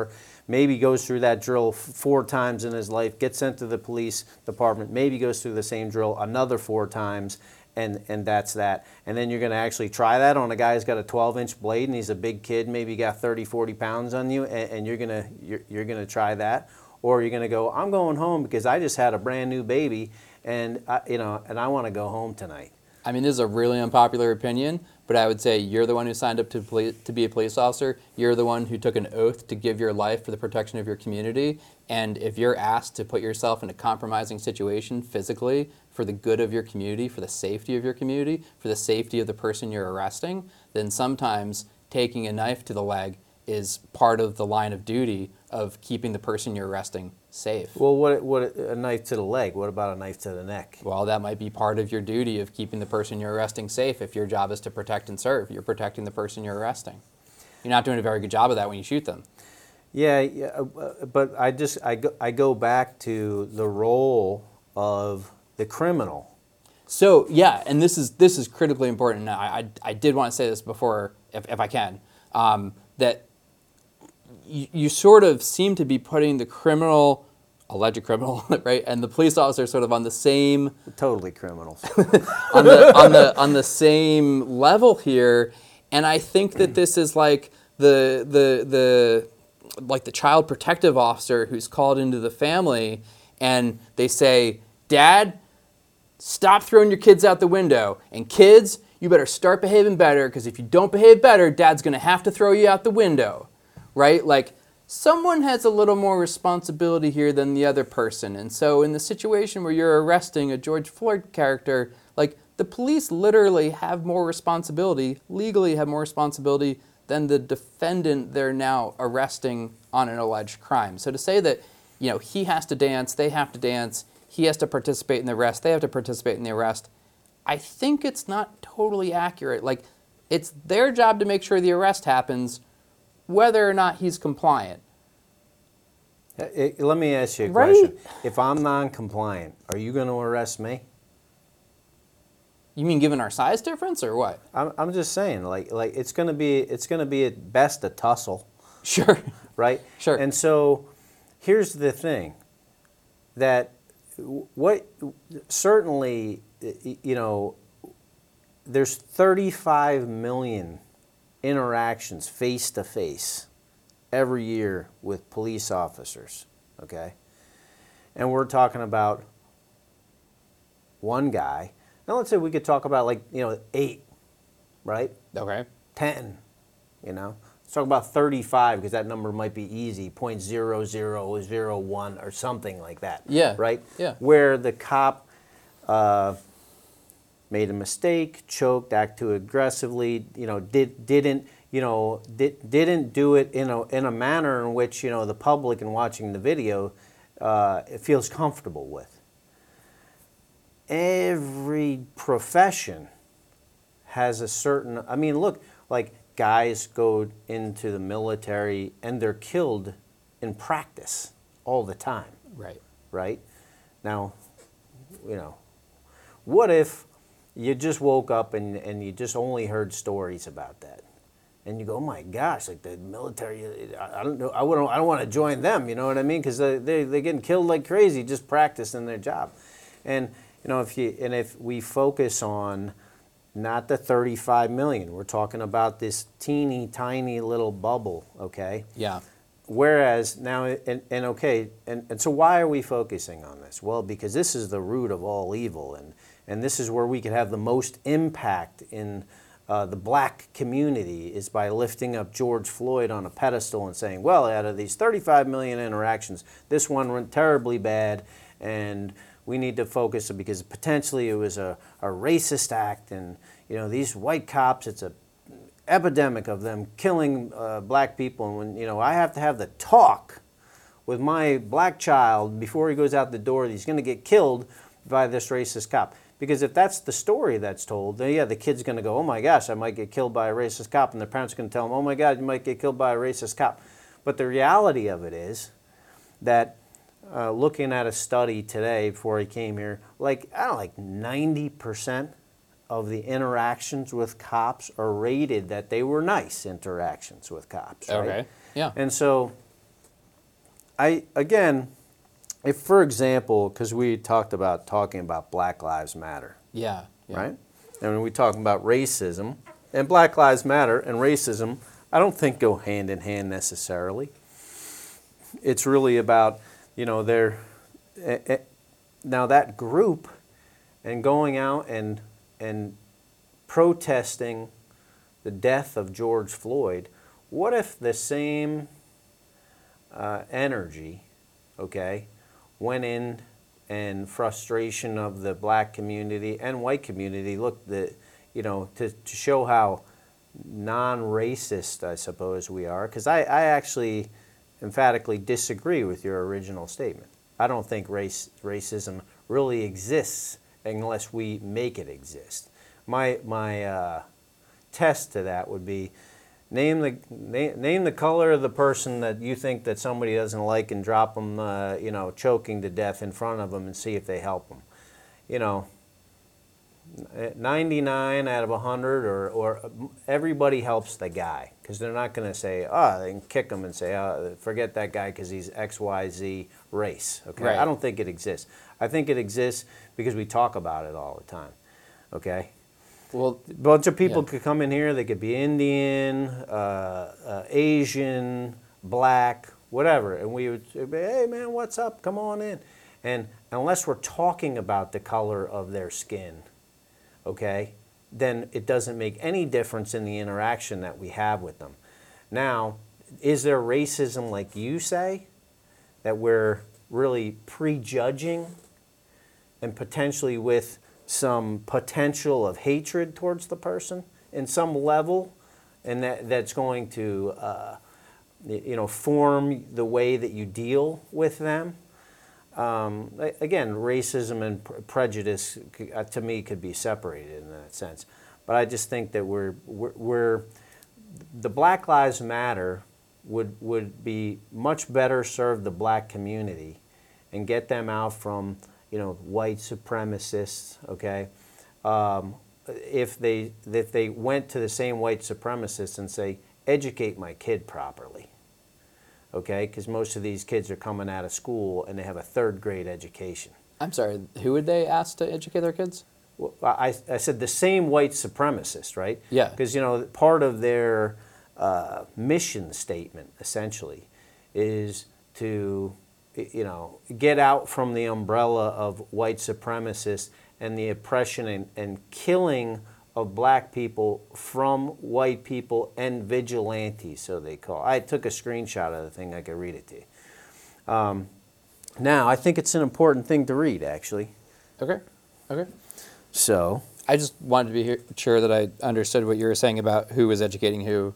maybe goes through that drill f- four times in his life, gets sent to the police department, maybe goes through the same drill another four times, and, and that's that. And then you're going to actually try that on a guy who's got a twelve inch blade and he's a big kid, maybe got thirty, forty pounds on you, and, and you're going to you're, you're going to try that. Or you're going to go, I'm going home because I just had a brand new baby, and I, you know, and I want to go home tonight. I mean, this is a really unpopular opinion, but I would say you're the one who signed up to poli- to be a police officer. You're the one who took an oath to give your life for the protection of your community. And if you're asked to put yourself in a compromising situation physically for the good of your community, for the safety of your community, for the safety of the person you're arresting, then sometimes taking a knife to the leg is part of the line of duty of keeping the person you're arresting safe. Well, what what a knife to the leg? What about a knife to the neck? Well, that might be part of your duty of keeping the person you're arresting safe. If your job is to protect and serve, you're protecting the person you're arresting. You're not doing a very good job of that when you shoot them. Yeah, yeah, uh, but I just I go, I go back to the role of the criminal. So yeah, and this is this is critically important. Now, I, I I did want to say this before, if if I can, um, that you, you sort of seem to be putting the criminal, alleged criminal, right, and the police officer sort of on the same Totally criminals. on the on the on the same level here, and I think that this is like the the the like the child protective officer who's called into the family, and they say, "Dad, stop throwing your kids out the window, and kids, you better start behaving better, because if you don't behave better, Dad's gonna have to throw you out the window," right? Like, someone has a little more responsibility here than the other person. And so in the situation where you're arresting a George Floyd character, like, the police literally have more responsibility, legally have more responsibility than the defendant they're now arresting on an alleged crime. So to say that, you know, he has to dance, they have to dance, he has to participate in the arrest, they have to participate in the arrest, I think it's not totally accurate. Like, it's their job to make sure the arrest happens, whether or not he's compliant. It, let me ask you a Right? question. If I'm non-compliant, are you going to arrest me? You mean given our size difference or what? I'm, I'm just saying, like, like it's going to be, it's going to be at best a tussle, Sure. right? Sure. And so, here's the thing, that what certainly, you know, there's thirty-five million interactions face to face every year with police officers, okay? And we're talking about one guy. Now let's say we could talk about, like, you know, eight, right? Okay. ten, you know? Let's talk about thirty-five, because that number might be easy, zero point zero zero zero one or something like that. Yeah. Right? Yeah. Where the cop uh, made a mistake, choked, acted too aggressively, you know, did, didn't, you know, did, didn't do it in a, in a manner in which, you know, the public in watching the video uh, it feels comfortable with. Every profession has a certain, I mean, look, like guys go into the military and they're killed in practice all the time, Right. right? Now, you know, what if you just woke up and, and you just only heard stories about that? And you go, oh my gosh, like the military, I, I don't know, I wouldn't, I don't want to join them, you know what I mean? Because they, they, they're getting killed like crazy just practicing their job. And, you know, if you, and if we focus on not the thirty-five million, we're talking about this teeny tiny little bubble, okay? Yeah. Whereas now, and, and okay, and, and so why are we focusing on this? Well, because this is the root of all evil, and, and this is where we could have the most impact in uh, the black community, is by lifting up George Floyd on a pedestal and saying, well, out of these thirty-five million interactions, this one went terribly bad, and we need to focus because potentially it was a, a racist act, and you know, these white cops, it's a epidemic of them killing uh, black people, and when, you know, I have to have the talk with my black child before he goes out the door that he's going to get killed by this racist cop. Because if that's the story that's told, then yeah, the kid's going to go, oh my gosh, I might get killed by a racist cop, and the parents are going to tell him, oh my God, you might get killed by a racist cop. But the reality of it is that uh, looking at a study today before I came here, like, I don't know, like ninety percent of the interactions with cops are rated that they were nice interactions with cops, right? Okay. Yeah. And so I again, if for example, because we talked about talking about Black Lives Matter, Yeah. yeah. right? And when we talk about racism, and Black Lives Matter and racism, I don't think go hand in hand necessarily. It's really about, you know, their eh, eh, now that group and going out and and protesting the death of George Floyd. What if the same uh, energy, okay, went in and frustration of the black community and white community? Look, the you know, to, to show how non-racist, I suppose, we are, because I, I actually emphatically disagree with your original statement. I don't think race racism really exists unless we make it exist. My my uh, test to that would be name the name, name the color of the person that you think that somebody doesn't like and drop them, uh, you know, choking to death in front of them and see if they help them. You know, ninety-nine out of one hundred, or, or everybody helps the guy, because they're not going to say, oh, they can kick him and say, oh, forget that guy because he's X Y Z race. Okay, Right. I don't think it exists. I think it exists because we talk about it all the time. Okay. Well, A bunch of people Yeah. could come in here. They could be Indian, uh, uh, Asian, black, whatever, and we would say, "Hey, man, what's up? Come on in." And unless we're talking about the color of their skin, okay, then it doesn't make any difference in the interaction that we have with them. Now, is there racism, like you say, that we're really prejudging and potentially with some potential of hatred towards the person in some level, and that, that's going to uh, you know, form the way that you deal with them? Um, again, racism and pre- prejudice uh, to me could be separated in that sense, but I just think that we're, we're, we're the Black Lives Matter would would be much better serve the black community and get them out from, you know, white supremacists, okay, um, if they if they went to the same white supremacists and say, educate my kid properly, okay, because most of these kids are coming out of school and they have a third grade education. I'm sorry, who would they ask to educate their kids? Well, I, I said the same white supremacist, right? Yeah. Because, you know, part of their uh, mission statement, essentially, is to, you know, get out from the umbrella of white supremacists and the oppression and, and killing of black people from white people and vigilantes, so they call. I took a screenshot of the thing. I could read it to you. Um, now, I think it's an important thing to read, actually. Okay, okay. So, I just wanted to be here, sure that I understood what you were saying about who was educating who.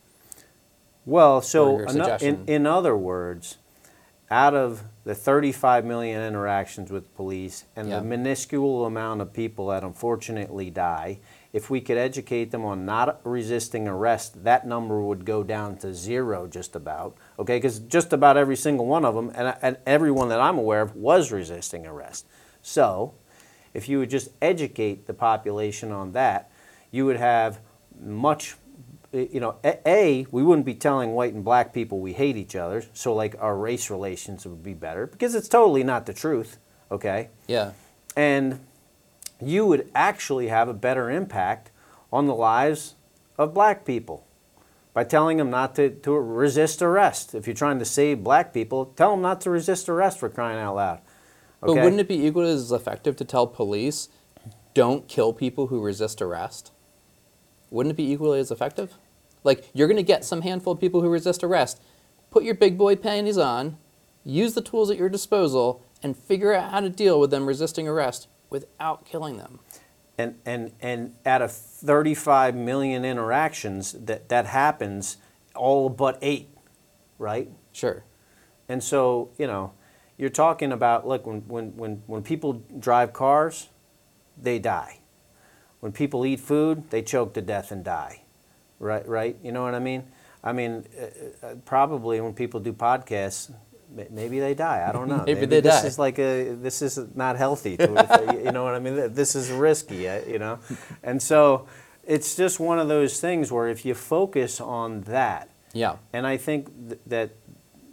well, Or so your ano- in, suggestion. in other words, out of the thirty-five million interactions with police and Yeah. the minuscule amount of people that unfortunately die, if we could educate them on not resisting arrest, that number would go down to zero just about, okay? Because just about every single one of them, and, and everyone that I'm aware of, was resisting arrest. So, if you would just educate the population on that, you would have much, you know, A, A, we wouldn't be telling white and black people we hate each other, so like our race relations would be better, because it's totally not the truth, okay? Yeah. And you would actually have a better impact on the lives of black people by telling them not to, to resist arrest. If you're trying to save black people, tell them not to resist arrest, for crying out loud. But Okay? wouldn't it be equally as effective to tell police, don't kill people who resist arrest? Wouldn't it be equally as effective? Like, you're going to get some handful of people who resist arrest. Put your big boy panties on, use the tools at your disposal, and figure out how to deal with them resisting arrest without killing them. And, and, and out of thirty-five million interactions, that, that happens all but eight, right? Sure. And so, you know, you're talking about, look, when, when, when, when people drive cars, they die. When people eat food, they choke to death and die. Right, right? You know what I mean? I mean, uh, uh, probably when people do podcasts, m- maybe they die. I don't know. Maybe they this die. is like a, this is not healthy. To, you know what I mean? This is risky, uh, you know? And so it's just one of those things where if you focus on that, Yeah. and I think th- that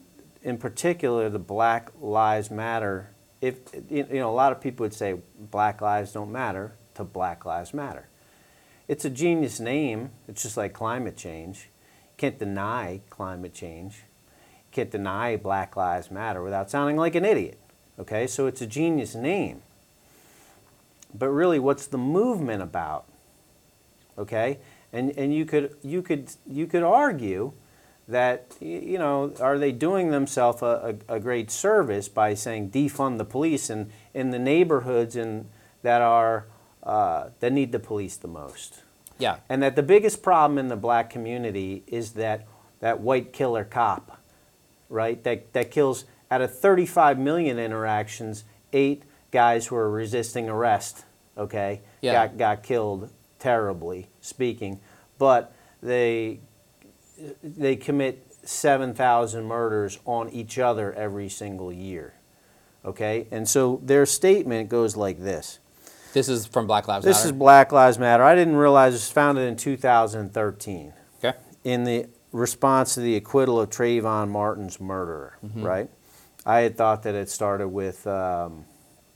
in particular the Black Lives Matter, if you know, a lot of people would say Black lives don't matter to Black Lives Matter. It's a genius name. It's just like climate change. You can't deny climate change. You can't deny Black Lives Matter without sounding like an idiot. Okay, so it's a genius name. But really, what's the movement about? Okay, and and you could you could you could argue that, you know, are they doing themselves a, a, a great service by saying defund the police in, in the neighborhoods in, that are uh, that need the police the most? Yeah. And that the biggest problem in the black community is that that white killer cop, right? That that kills, out of thirty-five million interactions, eight guys who are resisting arrest, okay, yeah. got got killed terribly speaking, but they they commit seven thousand murders on each other every single year, okay? And so their statement goes like this. This is from Black Lives This Matter? is Black Lives Matter. I didn't realize it was founded in two thousand thirteen. Okay. In the response to the acquittal of Trayvon Martin's murderer, mm-hmm. right? I had thought that it started with um,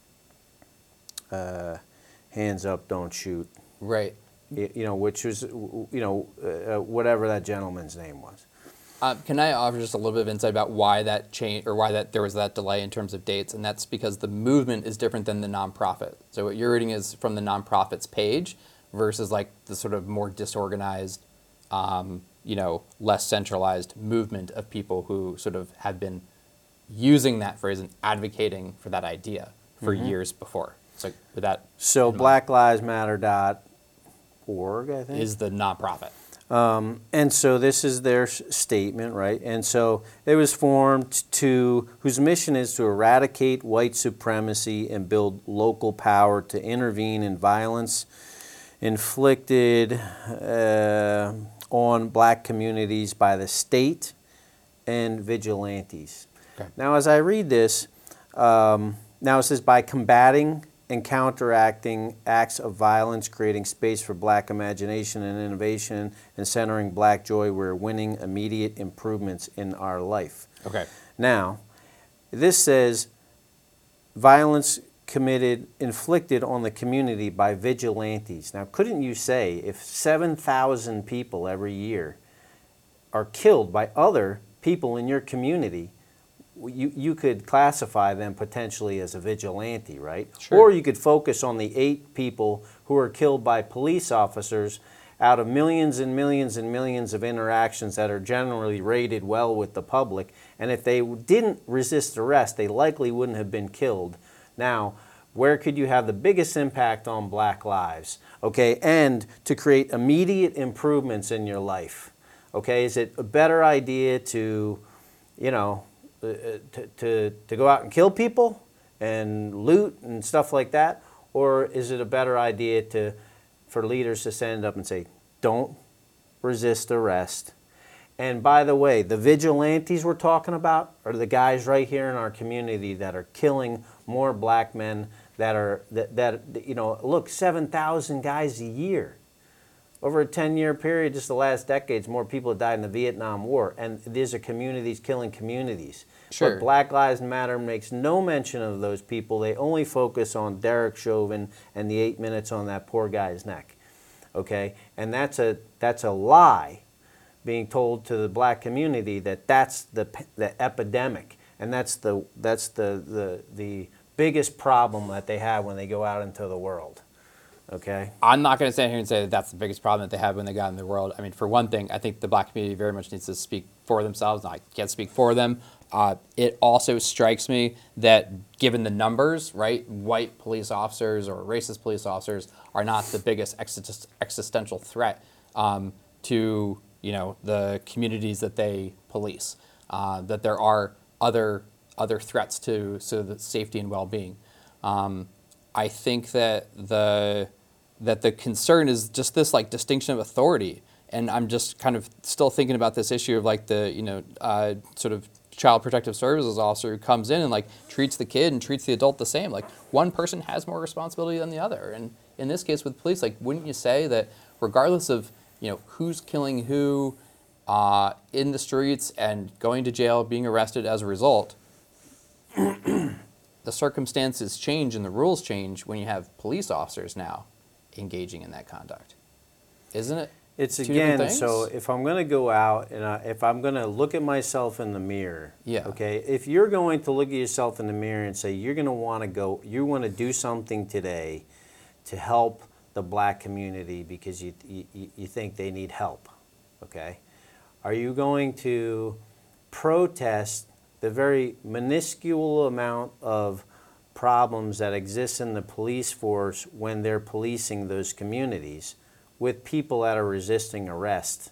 uh, hands up, don't shoot. Right. You know, which was, you know, uh, whatever that gentleman's name was. Uh, can I offer just a little bit of insight about why that change, or why that there was that delay in terms of dates? And that's because the movement is different than the nonprofit. So what you're reading is from the nonprofit's page versus like the sort of more disorganized, um, you know, less centralized movement of people who sort of have been using that phrase and advocating for that idea for mm-hmm. years before. So with that, so black lives matter dot org, I think, is the nonprofit. Um, and so this is their s- statement, right? And so it was formed to, whose mission is to eradicate white supremacy and build local power to intervene in violence inflicted uh, on black communities by the state and vigilantes. Okay. Now, as I read this, um, now it says by combating and counteracting acts of violence, creating space for black imagination and innovation, and centering black joy, we're winning immediate improvements in our life. Okay. Now, this says violence committed, inflicted on the community by vigilantes. Now, couldn't you say if seven thousand people every year are killed by other people in your community, You, you could classify them potentially as a vigilante, right? Sure. Or you could focus on the eight people who are killed by police officers out of millions and millions and millions of interactions that are generally rated well with the public. And if they didn't resist arrest, they likely wouldn't have been killed. Now, where could you have the biggest impact on black lives? Okay, and to create immediate improvements in your life. Okay, is it a better idea to, you know, Uh, to, to, to go out and kill people and loot and stuff like that? Or is it a better idea to, for leaders to stand up and say, don't resist arrest? And by the way, the vigilantes we're talking about are the guys right here in our community that are killing more black men that are, that, that you know, look, seven thousand guys a year. Over a ten-year period, just the last decades, more people have died in the Vietnam War, and these are communities killing communities. Sure. But Black Lives Matter makes no mention of those people. They only focus on Derek Chauvin and the eight minutes on that poor guy's neck. Okay, and that's a that's a lie, being told to the black community that that's the the epidemic, and that's the that's the the the biggest problem that they have when they go out into the world. Okay. I'm not going to stand here and say that that's the biggest problem that they have when they got in the world. I mean, for one thing, I think the black community very much needs to speak for themselves. I can't speak for them. Uh, it also strikes me that given the numbers, right, white police officers or racist police officers are not the biggest exist- existential threat um, to, you know, the communities that they police. Uh, that there are other other threats to so the safety and well-being. Um, I think that the that the concern is just this like distinction of authority, and I'm just kind of still thinking about this issue of like the you know uh, sort of child protective services officer who comes in and like treats the kid and treats the adult the same. Like one person has more responsibility than the other, and in this case with police, like wouldn't you say that regardless of you know who's killing who, uh, in the streets and going to jail, being arrested as a result, the circumstances change and the rules change when you have police officers now engaging in that conduct. Isn't it? It's two different again, things? so if I'm going to go out and I, if I'm going to look at myself in the mirror, Yeah. okay, if you're going to look at yourself in the mirror and say you're going to want to go, you want to do something today to help the black community because you, you, you think they need help, okay, are you going to protest the very minuscule amount of problems that exist in the police force when they're policing those communities with people that are resisting arrest?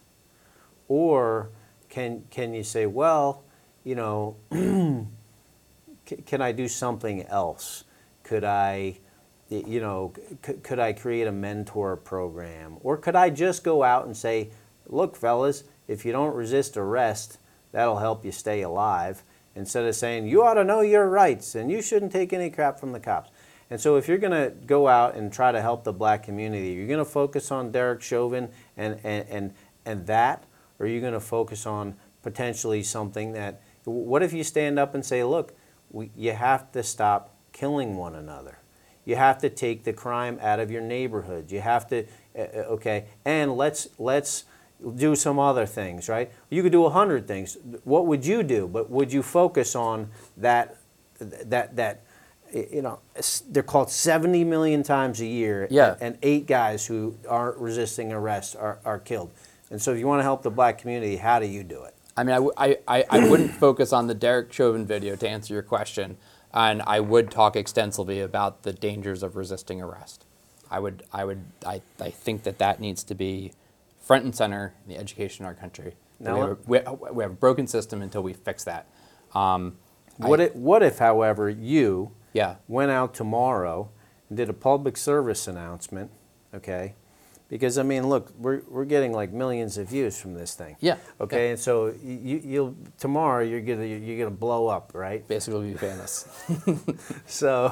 Or can can you say, well, you know, can, can I do something else? Could I, you know, could, could I create a mentor program? Or could I just go out and say, look, fellas, if you don't resist arrest, that'll help you stay alive, instead of saying, you ought to know your rights and you shouldn't take any crap from the cops. And so if you're going to go out and try to help the black community, you're going to focus on Derek Chauvin and, and, and, and that, or are you going to focus on potentially something that, what if you stand up and say, look, we, you have to stop killing one another. You have to take the crime out of your neighborhood. You have to, uh, okay, and let's, let's do some other things, right? You could do a hundred things. What would you do? But would you focus on that, that, that, you know, they're called seventy million times a year, yeah. and eight guys who aren't resisting arrest are, are killed. And so if you want to help the black community, how do you do it? I mean, I, w- I, I, I wouldn't focus on the Derek Chauvin video to answer your question, and I would talk extensively about the dangers of resisting arrest. I would, I would, I, I think that that needs to be front and center in the education in our country. Now, we, have a, we, we have a broken system until we fix that. Um, what, I, if, what if, however, you yeah. went out tomorrow and did a public service announcement, okay? Because, I mean, look, we're, we're getting like millions of views from this thing. Yeah. Okay, yeah. and so you, you'll, tomorrow you're gonna, you're gonna blow up, right? Basically be famous. So,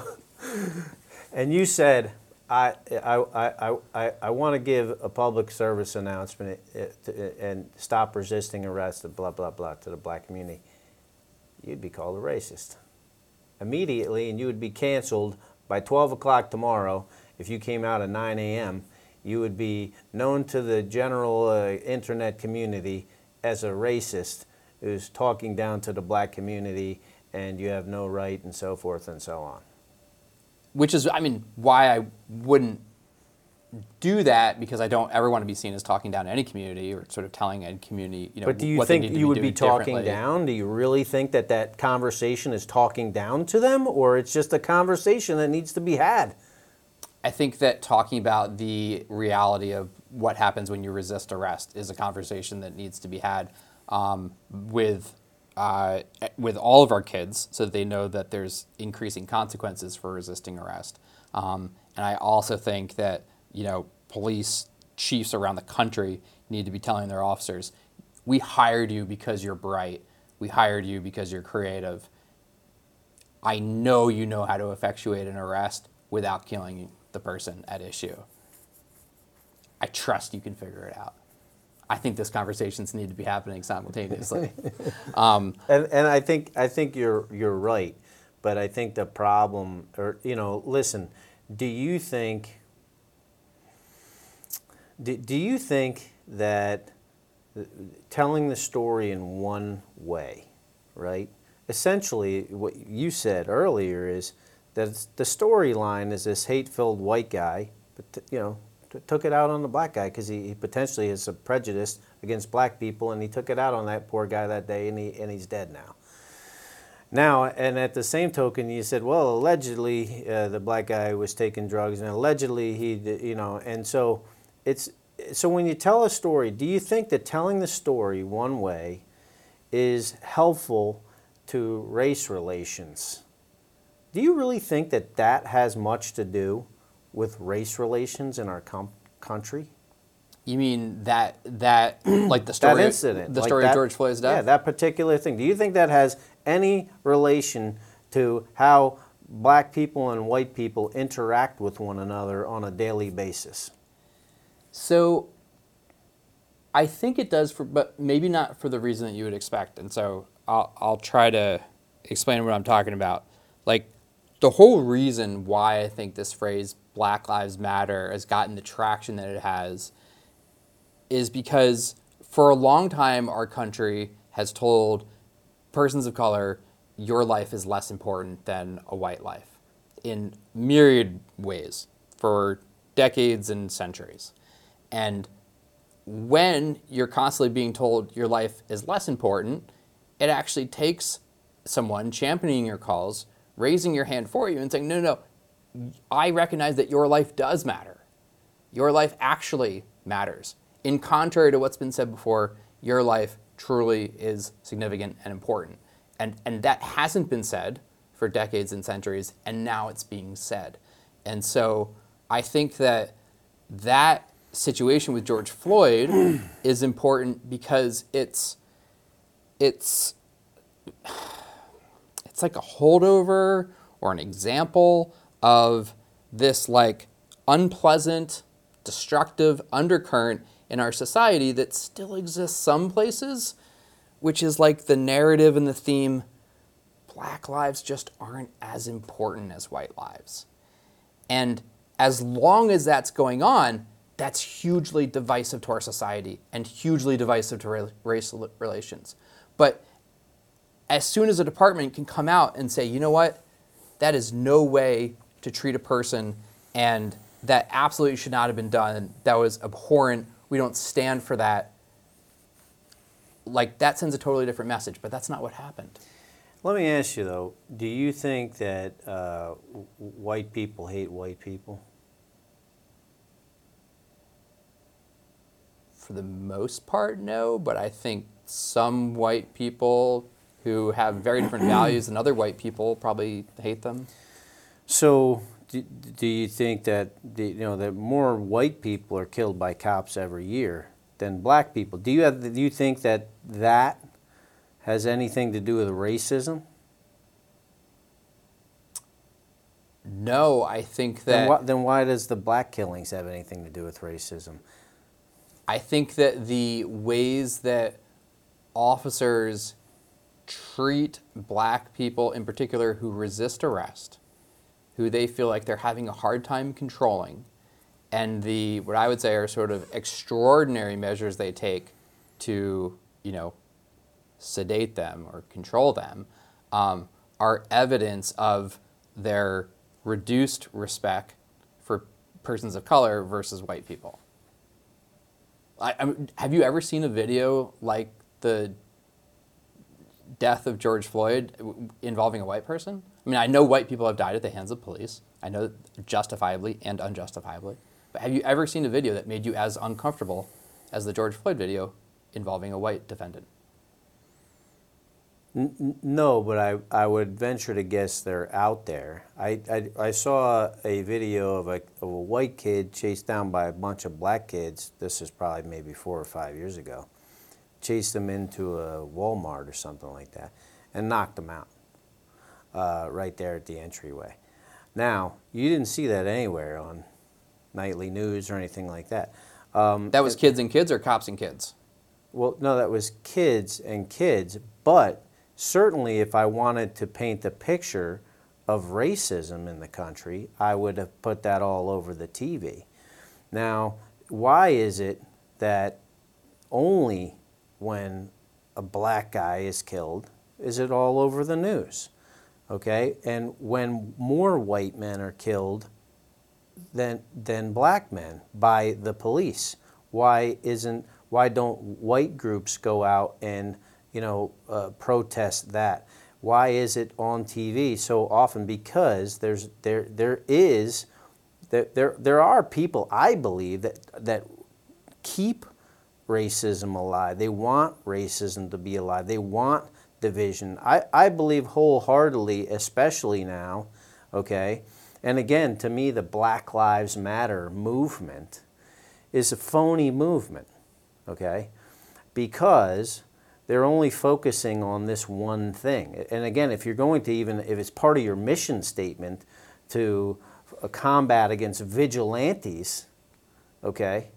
and you said, I, I, I, I, I want to give a public service announcement and stop resisting arrest and blah, blah, blah to the black community. You'd be called a racist immediately, and you would be canceled by twelve o'clock tomorrow. If you came out at nine a.m., you would be known to the general uh, internet community as a racist who's talking down to the black community, and you have no right, and so forth and so on. Which is, I mean, why I wouldn't do that, because I don't ever want to be seen as talking down to any community or sort of telling any community, you know, but do you what they think need to you be would doing be talking differently. down? Do you really think that that conversation is talking down to them, or it's just a conversation that needs to be had? I think that talking about the reality of what happens when you resist arrest is a conversation that needs to be had um, with uh, with all of our kids, so that they know that there's increasing consequences for resisting arrest. Um, and I also think that, you know, police chiefs around the country need to be telling their officers, we hired you because you're bright. We hired you because you're creative. I know you know how to effectuate an arrest without killing the person at issue. I trust you can figure it out. I think those conversations need to be happening simultaneously. um, And and I think I think you're you're right, but I think the problem, or you know, listen, do you think do, do you think that telling the story in one way, right? Essentially, what you said earlier is that the storyline is this hate-filled white guy, but you know, t- took it out on the black guy because he, he potentially is a prejudice against black people, and he took it out on that poor guy that day, and he and he's dead now. Now, and at the same token, you said, well, allegedly uh, the black guy was taking drugs, and allegedly he, you know, and so it's so when you tell a story, do you think that telling the story one way is helpful to race relations? Do you really think that that has much to do with race relations in our com- country? You mean that that like the story that incident, the like story that, of George Floyd's death? Yeah, that particular thing. Do you think that has any relation to how black people and white people interact with one another on a daily basis? So I think it does, for, but maybe not for the reason that you would expect. And so I'll, I'll try to explain what I'm talking about. Like, the whole reason why I think this phrase Black Lives Matter has gotten the traction that it has is because for a long time our country has told persons of color, your life is less important than a white life in myriad ways for decades and centuries. And when you're constantly being told your life is less important, it actually takes someone championing your cause, raising your hand for you and saying, no, no, no, I recognize that your life does matter. Your life actually matters. In contrary to what's been said before, your life truly is significant and important. And, and that hasn't been said for decades and centuries, and now it's being said. And so I think that that situation with George Floyd is important because it's it's it's like a holdover or an example of this like unpleasant, destructive undercurrent in our society that still exists some places, which is like the narrative and the theme, Black lives just aren't as important as white lives. And as long as that's going on, that's hugely divisive to our society and hugely divisive to race relations. But as soon as a department can come out and say, you know what, that is no way to treat a person, and that absolutely should not have been done, that was abhorrent, we don't stand for that, like that sends a totally different message, but that's not what happened. Let me ask you though, do you think that uh, white people hate white people? For the most part, no, but I think some white people who have very different values than other white people probably hate them. So, do, do you think that the, you know that more white people are killed by cops every year than black people? Do you have, do you think that that has anything to do with racism? No, I think that... Then why, then why does the black killings have anything to do with racism? I think that the ways that officers treat black people in particular who resist arrest, who they feel like they're having a hard time controlling, and the, what I would say are sort of extraordinary measures they take to, you know, sedate them or control them, um, are evidence of their reduced respect for persons of color versus white people. I, I mean, have you ever seen a video like the death of George Floyd involving a white person? I mean, I know white people have died at the hands of police. I know justifiably and unjustifiably. But have you ever seen a video that made you as uncomfortable as the George Floyd video involving a white defendant? N- no, but I, I would venture to guess they're out there. I, I, I saw a video of a, of a white kid chased down by a bunch of black kids. This is probably maybe four or five years ago. Chased them into a Walmart or something like that and knocked them out uh, right there at the entryway. Now, you didn't see that anywhere on nightly news or anything like that. Um, that was kids and kids or cops and kids? Well, no, that was kids and kids, but certainly if I wanted to paint a picture of racism in the country, I would have put that all over the T V. Now, why is it that only when a black guy is killed is it all over the news? Okay, and when more white men are killed than than black men by the police, why isn't why don't white groups go out and you know uh, protest that? Why is it on T V so often? Because there's there there is there there, there are people, I believe, that that keep racism alive. They want racism to be alive. They want division. I, I believe wholeheartedly, especially now, okay, and again, to me, the Black Lives Matter movement is a phony movement, okay, because they're only focusing on this one thing. And again, if you're going to even, if it's part of your mission statement to uh, combat against vigilantes, okay,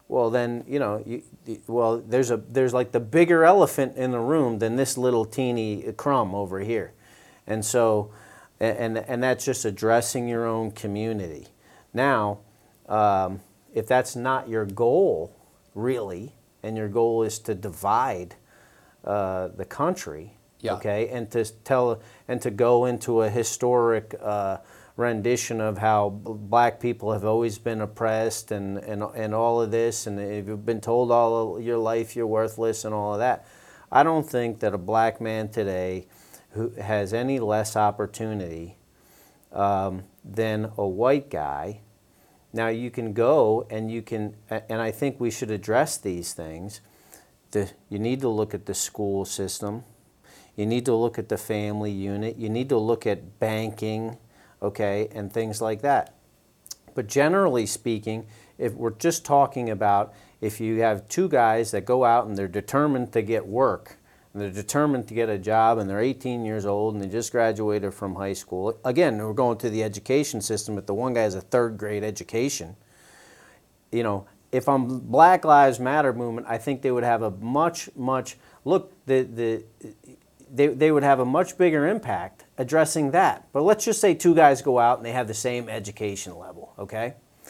well then, you know, you, well there's a there's like the bigger elephant in the room than this little teeny crumb over here. And so, and and that's just addressing your own community. Now, um, if that's not your goal, really, and your goal is to divide uh, the country, yeah. okay, and to tell and to go into a historic uh, rendition of how black people have always been oppressed and, and and all of this, and if you've been told all of your life you're worthless and all of that, I don't think that a black man today who has any less opportunity um, than a white guy. Now you can go and you can, and I think we should address these things. The, you need to look at the school system. You need to look at the family unit. You need to look at banking, okay, and things like that. But generally speaking, if we're just talking about if you have two guys that go out and they're determined to get work, and they're determined to get a job, and they're eighteen years old and they just graduated from high school. Again, we're going to the education system, but the one guy has a third grade education. You know, if I'm Black Lives Matter movement, I think they would have a much, much, look, the, the, they, they would have a much bigger impact addressing that. But let's just say two guys go out and they have the same education level, okay?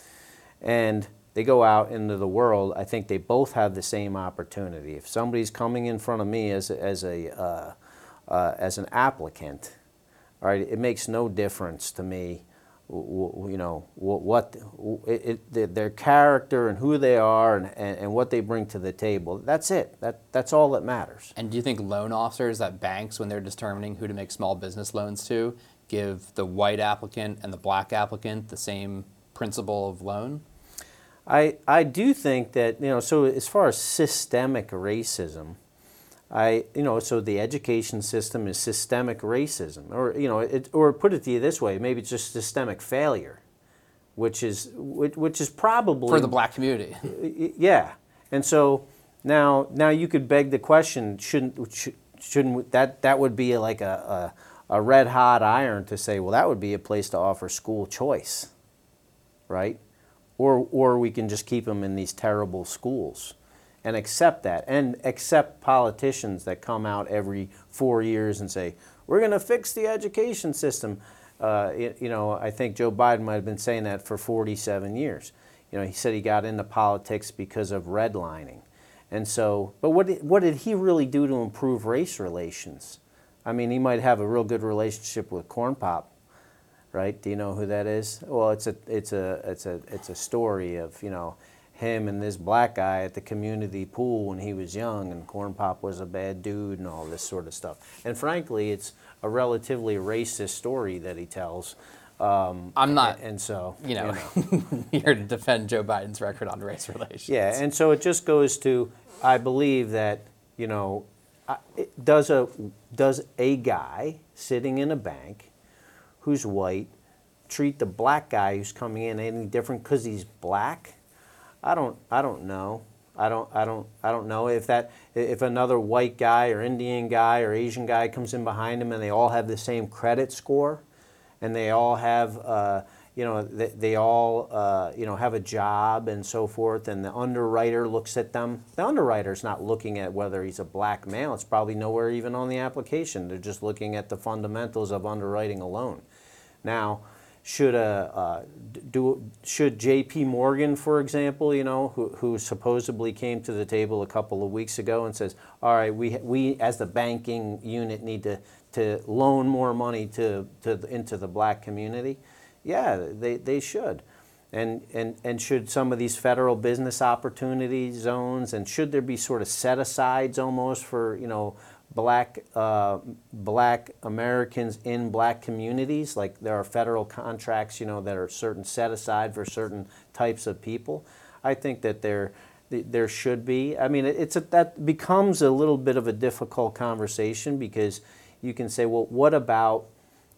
And they go out into the world, I think they both have the same opportunity. If somebody's coming in front of me as a, as a uh, uh, as an applicant, all right, it makes no difference to me, w w you know, what it, it, their character and who they are and, and, and what they bring to the table. That's it. That that's all that matters. And do you think loan officers at banks, when they're determining who to make small business loans to, give the white applicant and the black applicant the same principle of loan? I, I do think that, you know, so as far as systemic racism, I, you know, so the education system is systemic racism, or, you know, it, or put it to you this way, maybe it's just systemic failure, which is, which, which is probably... For the black community. Yeah. And so now, now you could beg the question, shouldn't, shouldn't that, that would be like a, a, a red hot iron to say, well, that would be a place to offer school choice, right? Or, or we can just keep them in these terrible schools and accept that, and accept politicians that come out every four years and say, we're going to fix the education system. Uh, it, you know, I think Joe Biden might have been saying that for forty-seven years. You know, he said he got into politics because of redlining. And so, but what did, what did he really do to improve race relations? I mean, he might have a real good relationship with Corn Pop. Right? Do you know who that is? Well, it's a it's a it's a it's a story of, you know, him and this black guy at the community pool when he was young, and Corn Pop was a bad dude and all this sort of stuff. And frankly, it's a relatively racist story that he tells. Um, I'm not, and, and so you know, you know. here to defend Joe Biden's record on race relations. Yeah, and so it just goes to, I believe that, you know, it does a does a guy sitting in a bank who's white treat the black guy who's coming in any different because he's black? I don't I don't know. I don't I don't I don't know if that if another white guy or Indian guy or Asian guy comes in behind him and they all have the same credit score and they all have uh, you know they, they all uh, you know have a job and so forth, and the underwriter looks at them. The underwriter's not looking at whether he's a black male. It's probably nowhere even on the application. They're just looking at the fundamentals of underwriting a loan. Now, should a uh, do should J P Morgan, for example, you know, who who supposedly came to the table a couple of weeks ago and says, all right, we we as the banking unit need to to loan more money to to into the black community? Yeah, they they should. And, and, and should some of these federal business opportunity zones, and should there be sort of set-asides almost for, you know, black uh, black Americans in black communities? Like there are federal contracts, you know, that are certain set aside for certain types of people. I think that there there should be. I mean, it's a, that becomes a little bit of a difficult conversation, because you can say, well, what about,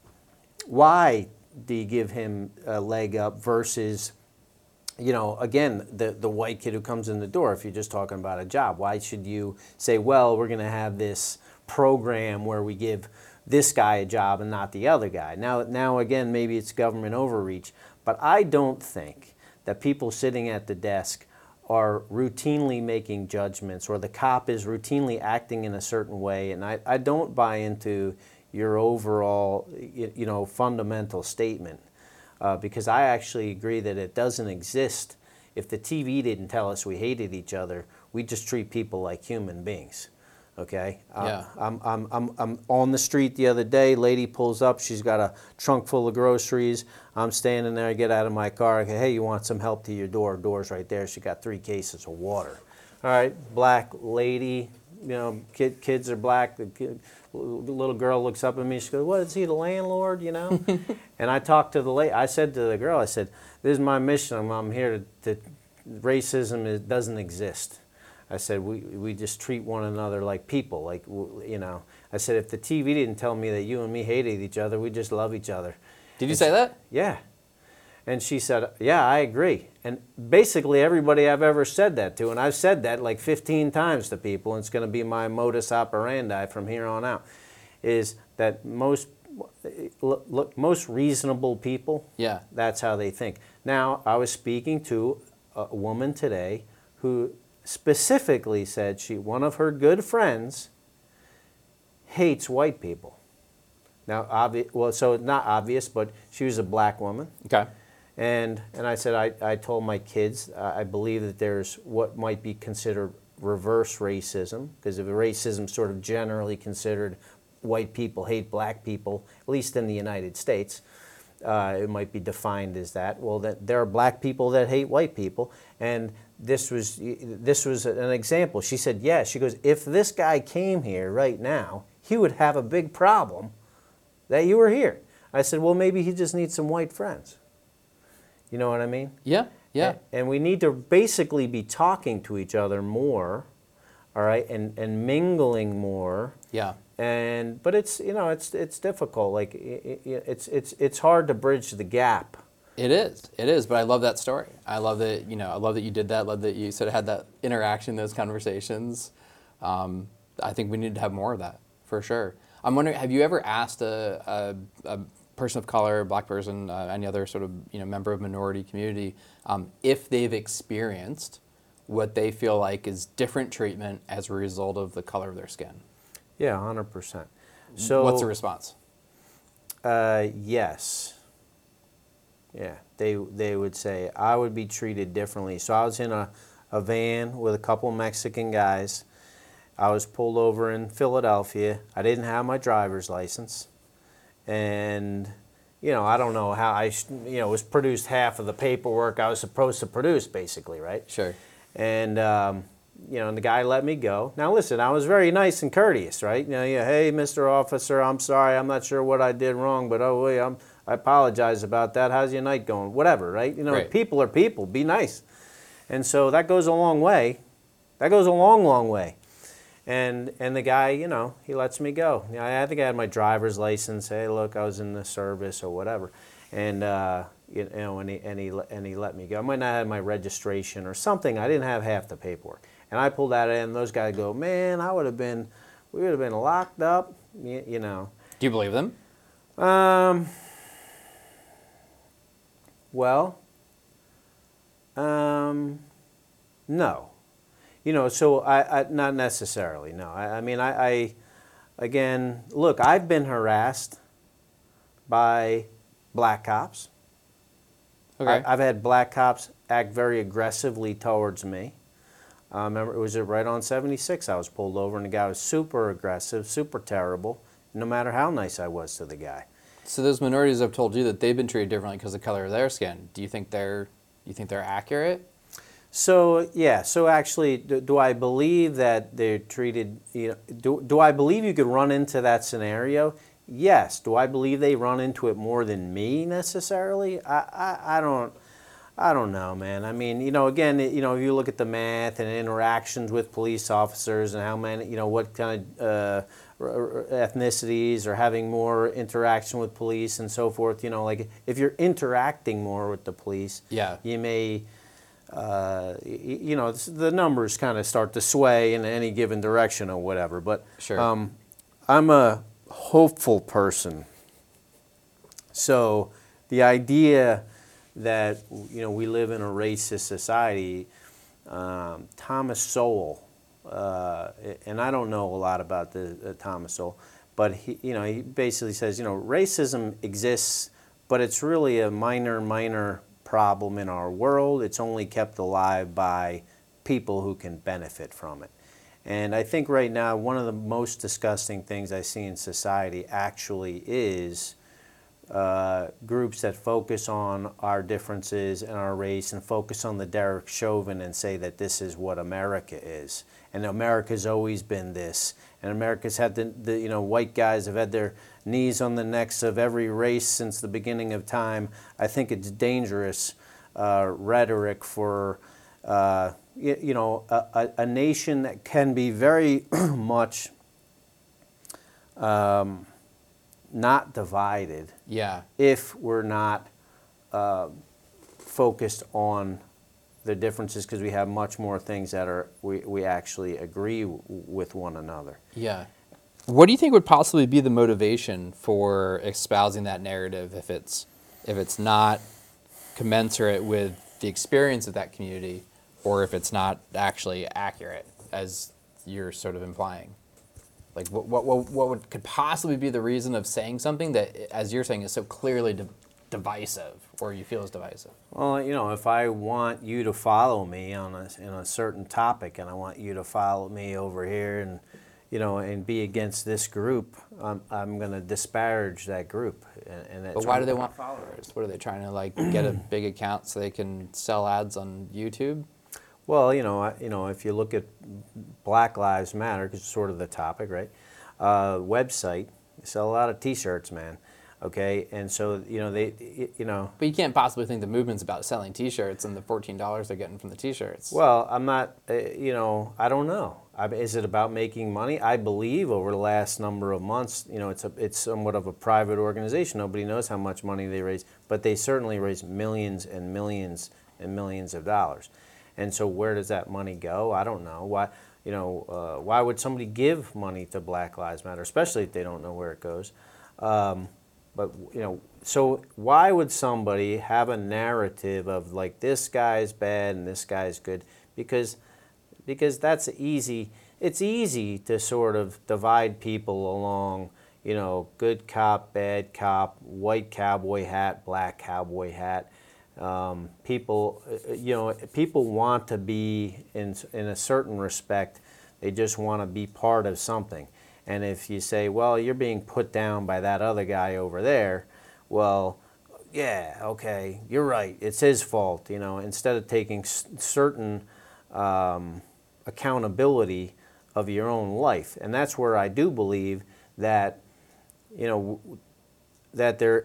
why do you give him a leg up versus, you know, again, the, the white kid who comes in the door, if you're just talking about a job? Why should you say, well, we're going to have this program where we give this guy a job and not the other guy? Now, now again, maybe it's government overreach, but I don't think that people sitting at the desk are routinely making judgments, or the cop is routinely acting in a certain way. And I, I don't buy into your overall, you, you know, fundamental statement, uh, because I actually agree that it doesn't exist. If the T V didn't tell us we hated each other, we'd just treat people like human beings. Okay. Yeah. Uh, I'm, I'm, I'm, I'm on the street the other day. Lady pulls up. She's got a trunk full of groceries. I'm standing there. I get out of my car. I go, hey, you want some help to your door? Door's right there. She got three cases of water. All right. Black lady. You know, kid, kids are black. The kid, little girl looks up at me. She goes, what, is he the landlord, you know? And I talked to the lady. I said to the girl, I said, this is my mission. I'm, I'm here to, to, racism is, doesn't exist. I said, we, we just treat one another like people, like, you know. I said, if the T V didn't tell me that you and me hated each other, we just love each other. Did you and say she, that? Yeah. And she said, yeah, I agree. And basically everybody I've ever said that to, and I've said that like fifteen times to people, and it's going to be my modus operandi from here on out, is that most, look, look, most reasonable people, yeah, that's how they think. Now, I was speaking to a woman today who specifically said she, one of her good friends hates white people. Now, obvious, well, so it's not obvious, but she was a black woman. Okay. And and I said, I, I told my kids, uh, I believe that there's what might be considered reverse racism, because if racism sort of generally considered white people hate black people, at least in the United States, uh, it might be defined as that. Well, that there are black people that hate white people, and this was this was an example. She said, yeah. She goes, if this guy came here right now, he would have a big problem that you were here. I said, well, maybe he just needs some white friends. You know what I mean? Yeah, yeah. And, and we need to basically be talking to each other more, all right, and, and mingling more. Yeah. And but it's you know it's it's difficult. Like it, it, it's it's it's hard to bridge the gap. It is. It is. But I love that story. I love that you know. I love that you did that. I love that you sort of had that interaction, those conversations. Um, I think we need to have more of that for sure. I'm wondering, have you ever asked a, a, a person of color, black person, uh, any other sort of you know member of minority community, um, if they've experienced what they feel like is different treatment as a result of the color of their skin? Yeah, one hundred percent. So what's the response? Uh, yes. Yeah, they they would say I would be treated differently. So I was in a, a van with a couple Mexican guys. I was pulled over in Philadelphia. I didn't have my driver's license. And, you know, I don't know how I, you know, was produced half of the paperwork I was supposed to produce, basically, right? Sure. And, um, you know, and the guy let me go. Now, listen, I was very nice and courteous, right? You know, yeah, hey, Mister Officer, I'm sorry, I'm not sure what I did wrong, but oh, wait, I'm, I apologize about that. How's your night going? Whatever, right? You know, right. People are people. Be nice. And so that goes a long way. That goes a long, long way. And and the guy, you know, he lets me go. You know, I think I had my driver's license. Hey, look, I was in the service or whatever. And uh, you know, and he and he and he let me go. I might not have my registration or something. I didn't have half the paperwork. And I pulled that in. And those guys go, man, I would have been, we would have been locked up. You, you know. Do you believe them? Um. Well. Um. No. You know, so I, I not necessarily, no. I, I mean, I, I, again, look, I've been harassed by black cops. Okay. I, I've had black cops act very aggressively towards me. I remember it was right on seventy-six I was pulled over, and the guy was super aggressive, super terrible, no matter how nice I was to the guy. So those minorities have told you that they've been treated differently because of the color of their skin. Do you think they're, you think they're accurate? So, yeah, so actually, do, do I believe that they're treated, you know, do, do I believe you could run into that scenario? Yes. Do I believe they run into it more than me necessarily? I, I, I don't, I don't know, man. I mean, you know, again, you know, if you look at the math and interactions with police officers and how many, you know, what kind of uh, ethnicities are having more interaction with police and so forth, you know, like if you're interacting more with the police, yeah, you may... Uh, you know, the numbers kind of start to sway in any given direction or whatever. But sure. um, I'm a hopeful person. So the idea that, you know, we live in a racist society, um, Thomas Sowell, uh, and I don't know a lot about the uh, Thomas Sowell, but he, you know, he basically says, you know, racism exists, but it's really a minor, minor problem in our world. It's only kept alive by people who can benefit from it. And I think right now one of the most disgusting things I see in society actually is uh, groups that focus on our differences and our race and focus on the Derek Chauvin and say that this is what America is. And America's always been this. And America's had the, the you know, white guys have had their knees on the necks of every race since the beginning of time. I think it's dangerous uh, rhetoric for uh, you, you know, a, a nation that can be very much um, not divided. Yeah. If we're not uh, focused on the differences, because we have much more things that are we, we actually agree w- with one another. Yeah. What do you think would possibly be the motivation for espousing that narrative if it's if it's not commensurate with the experience of that community, or if it's not actually accurate, as you're sort of implying? Like, what what what, what would, could possibly be the reason of saying something that, as you're saying, is so clearly di- divisive, or you feel is divisive? Well, you know, if I want you to follow me on a, in a certain topic, and I want you to follow me over here, and you know, and be against this group, I'm, I'm going to disparage that group. And, and that's But why do they want followers? What are they trying to, like, get a big account so they can sell ads on YouTube? Well, you know, I, you know, if you look at Black Lives Matter, because it's sort of the topic, right? Uh, website, they sell a lot of T-shirts, man. Okay, and so you know they, you know. But you can't possibly think the movement's about selling T-shirts and the fourteen dollars they're getting from the T-shirts. Well, I'm not. Uh, you know, I don't know. I, is it about making money? I believe over the last number of months, you know, it's a it's somewhat of a private organization. Nobody knows how much money they raise, but they certainly raise millions and millions and millions of dollars. And so, where does that money go? I don't know. Why? You know, uh, why would somebody give money to Black Lives Matter, especially if they don't know where it goes? Um, But, you know, so why would somebody have a narrative of like this guy's bad and this guy's good? Because because that's easy. It's easy to sort of divide people along, you know, good cop, bad cop, white cowboy hat, black cowboy hat. Um, people, you know, people want to be in in a certain respect. They just want to be part of something. And if you say, well, you're being put down by that other guy over there, well, yeah, okay, you're right. It's his fault, you know, instead of taking s- certain um, accountability of your own life. And that's where I do believe that, you know, that there,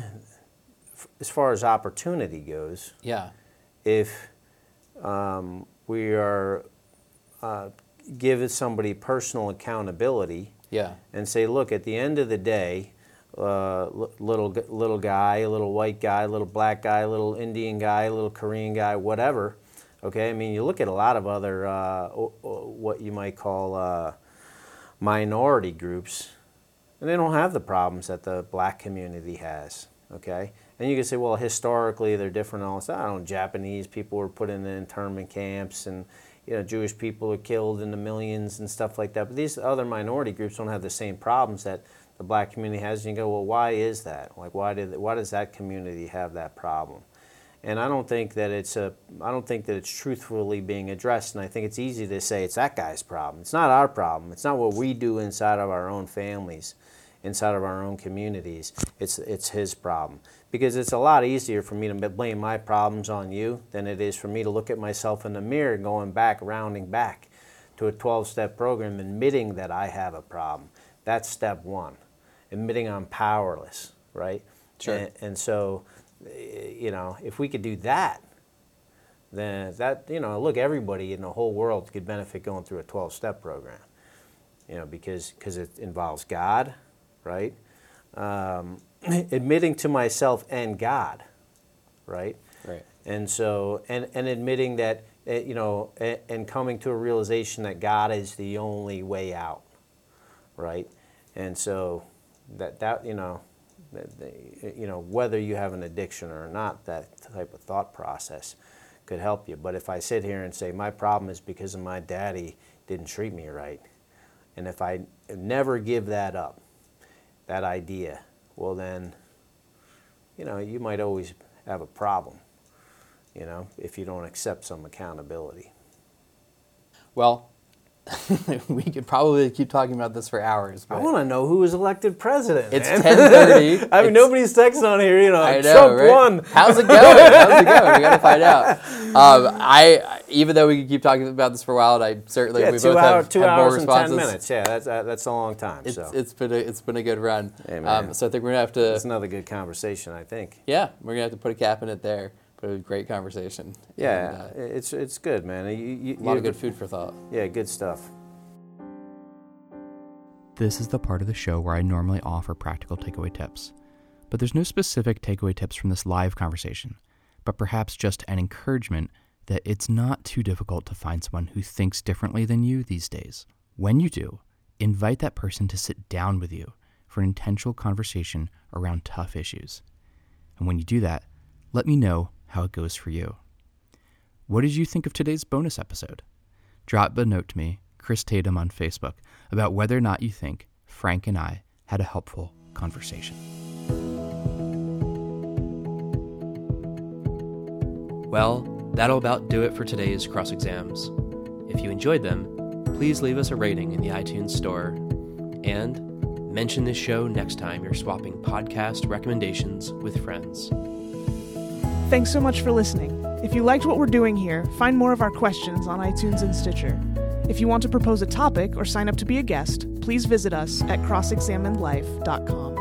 as far as opportunity goes, Yeah. if um, we are uh, give somebody personal accountability, Yeah. and say, look, at the end of the day, uh, l- little little guy, little white guy, little black guy, little Indian guy, little Korean guy, whatever. Okay, I mean, you look at a lot of other uh, o- o- what you might call uh, minority groups, and they don't have the problems that the black community has. Okay, and you can say, well, historically they're different. And all this. I don't know, Japanese people were put in the internment camps, and you know, Jewish people are killed in the millions and stuff like that. But these other minority groups don't have the same problems that the black community has. And you go, well, why is that? Like, why did why does that community have that problem? And I don't think that it's a I don't think that it's truthfully being addressed. And I think it's easy to say it's that guy's problem. It's not our problem. It's not what we do inside of our own families, inside of our own communities. It's it's his problem. Because it's a lot easier for me to blame my problems on you than it is for me to look at myself in the mirror going back, rounding back to a twelve-step program, admitting that I have a problem. That's step one, admitting I'm powerless, right? Sure. And, and so, you know, if we could do that, then that, you know, look, everybody in the whole world could benefit going through a twelve-step program, you know, because because it involves God, right? Um, admitting to myself and God, right? Right. And so, and, and admitting that, uh, you know, and, and coming to a realization that God is the only way out, right? And so, that that you know, that, you know, whether you have an addiction or not, that type of thought process could help you. But if I sit here and say my problem is because of my daddy didn't treat me right, and if I never give that up, that idea, well then, you know, you might always have a problem, you know, if you don't accept some accountability. Well, we could probably keep talking about this for hours. I want to know who was elected president. It's man. ten thirty. I mean, nobody's texting on here, you know, I know, Trump right? won. How's it going? How's it going? We got to find out. Um, I, even though we could keep talking about this for a while, and I certainly, Yeah, we two, both hour, have, two have more hours and responses. ten minutes. Yeah, that's uh, that's a long time. It's, so it's been a, it's been a good run. Hey, man. Um, so I think we're gonna have to. It's another good conversation, I think. Yeah, we're gonna have to put a cap in it there. But it was a great conversation. Yeah, And, uh, it's it's good, man. You, you, a lot of you- good food for thought. Yeah, good stuff. This is the part of the show where I normally offer practical takeaway tips. But there's no specific takeaway tips from this live conversation, but perhaps just an encouragement that it's not too difficult to find someone who thinks differently than you these days. When you do, invite that person to sit down with you for an intentional conversation around tough issues. And when you do that, let me know how it goes for you. What did you think of today's bonus episode? Drop a note to me, Chris Tatum, on Facebook about whether or not you think Frank and I had a helpful conversation. Well, that'll about do it for today's cross exams. If you enjoyed them, please leave us a rating in the iTunes store and mention this show next time you're swapping podcast recommendations with friends. Thanks so much for listening. If you liked what we're doing here, find more of our questions on iTunes and Stitcher. If you want to propose a topic or sign up to be a guest, please visit us at cross examined life dot com.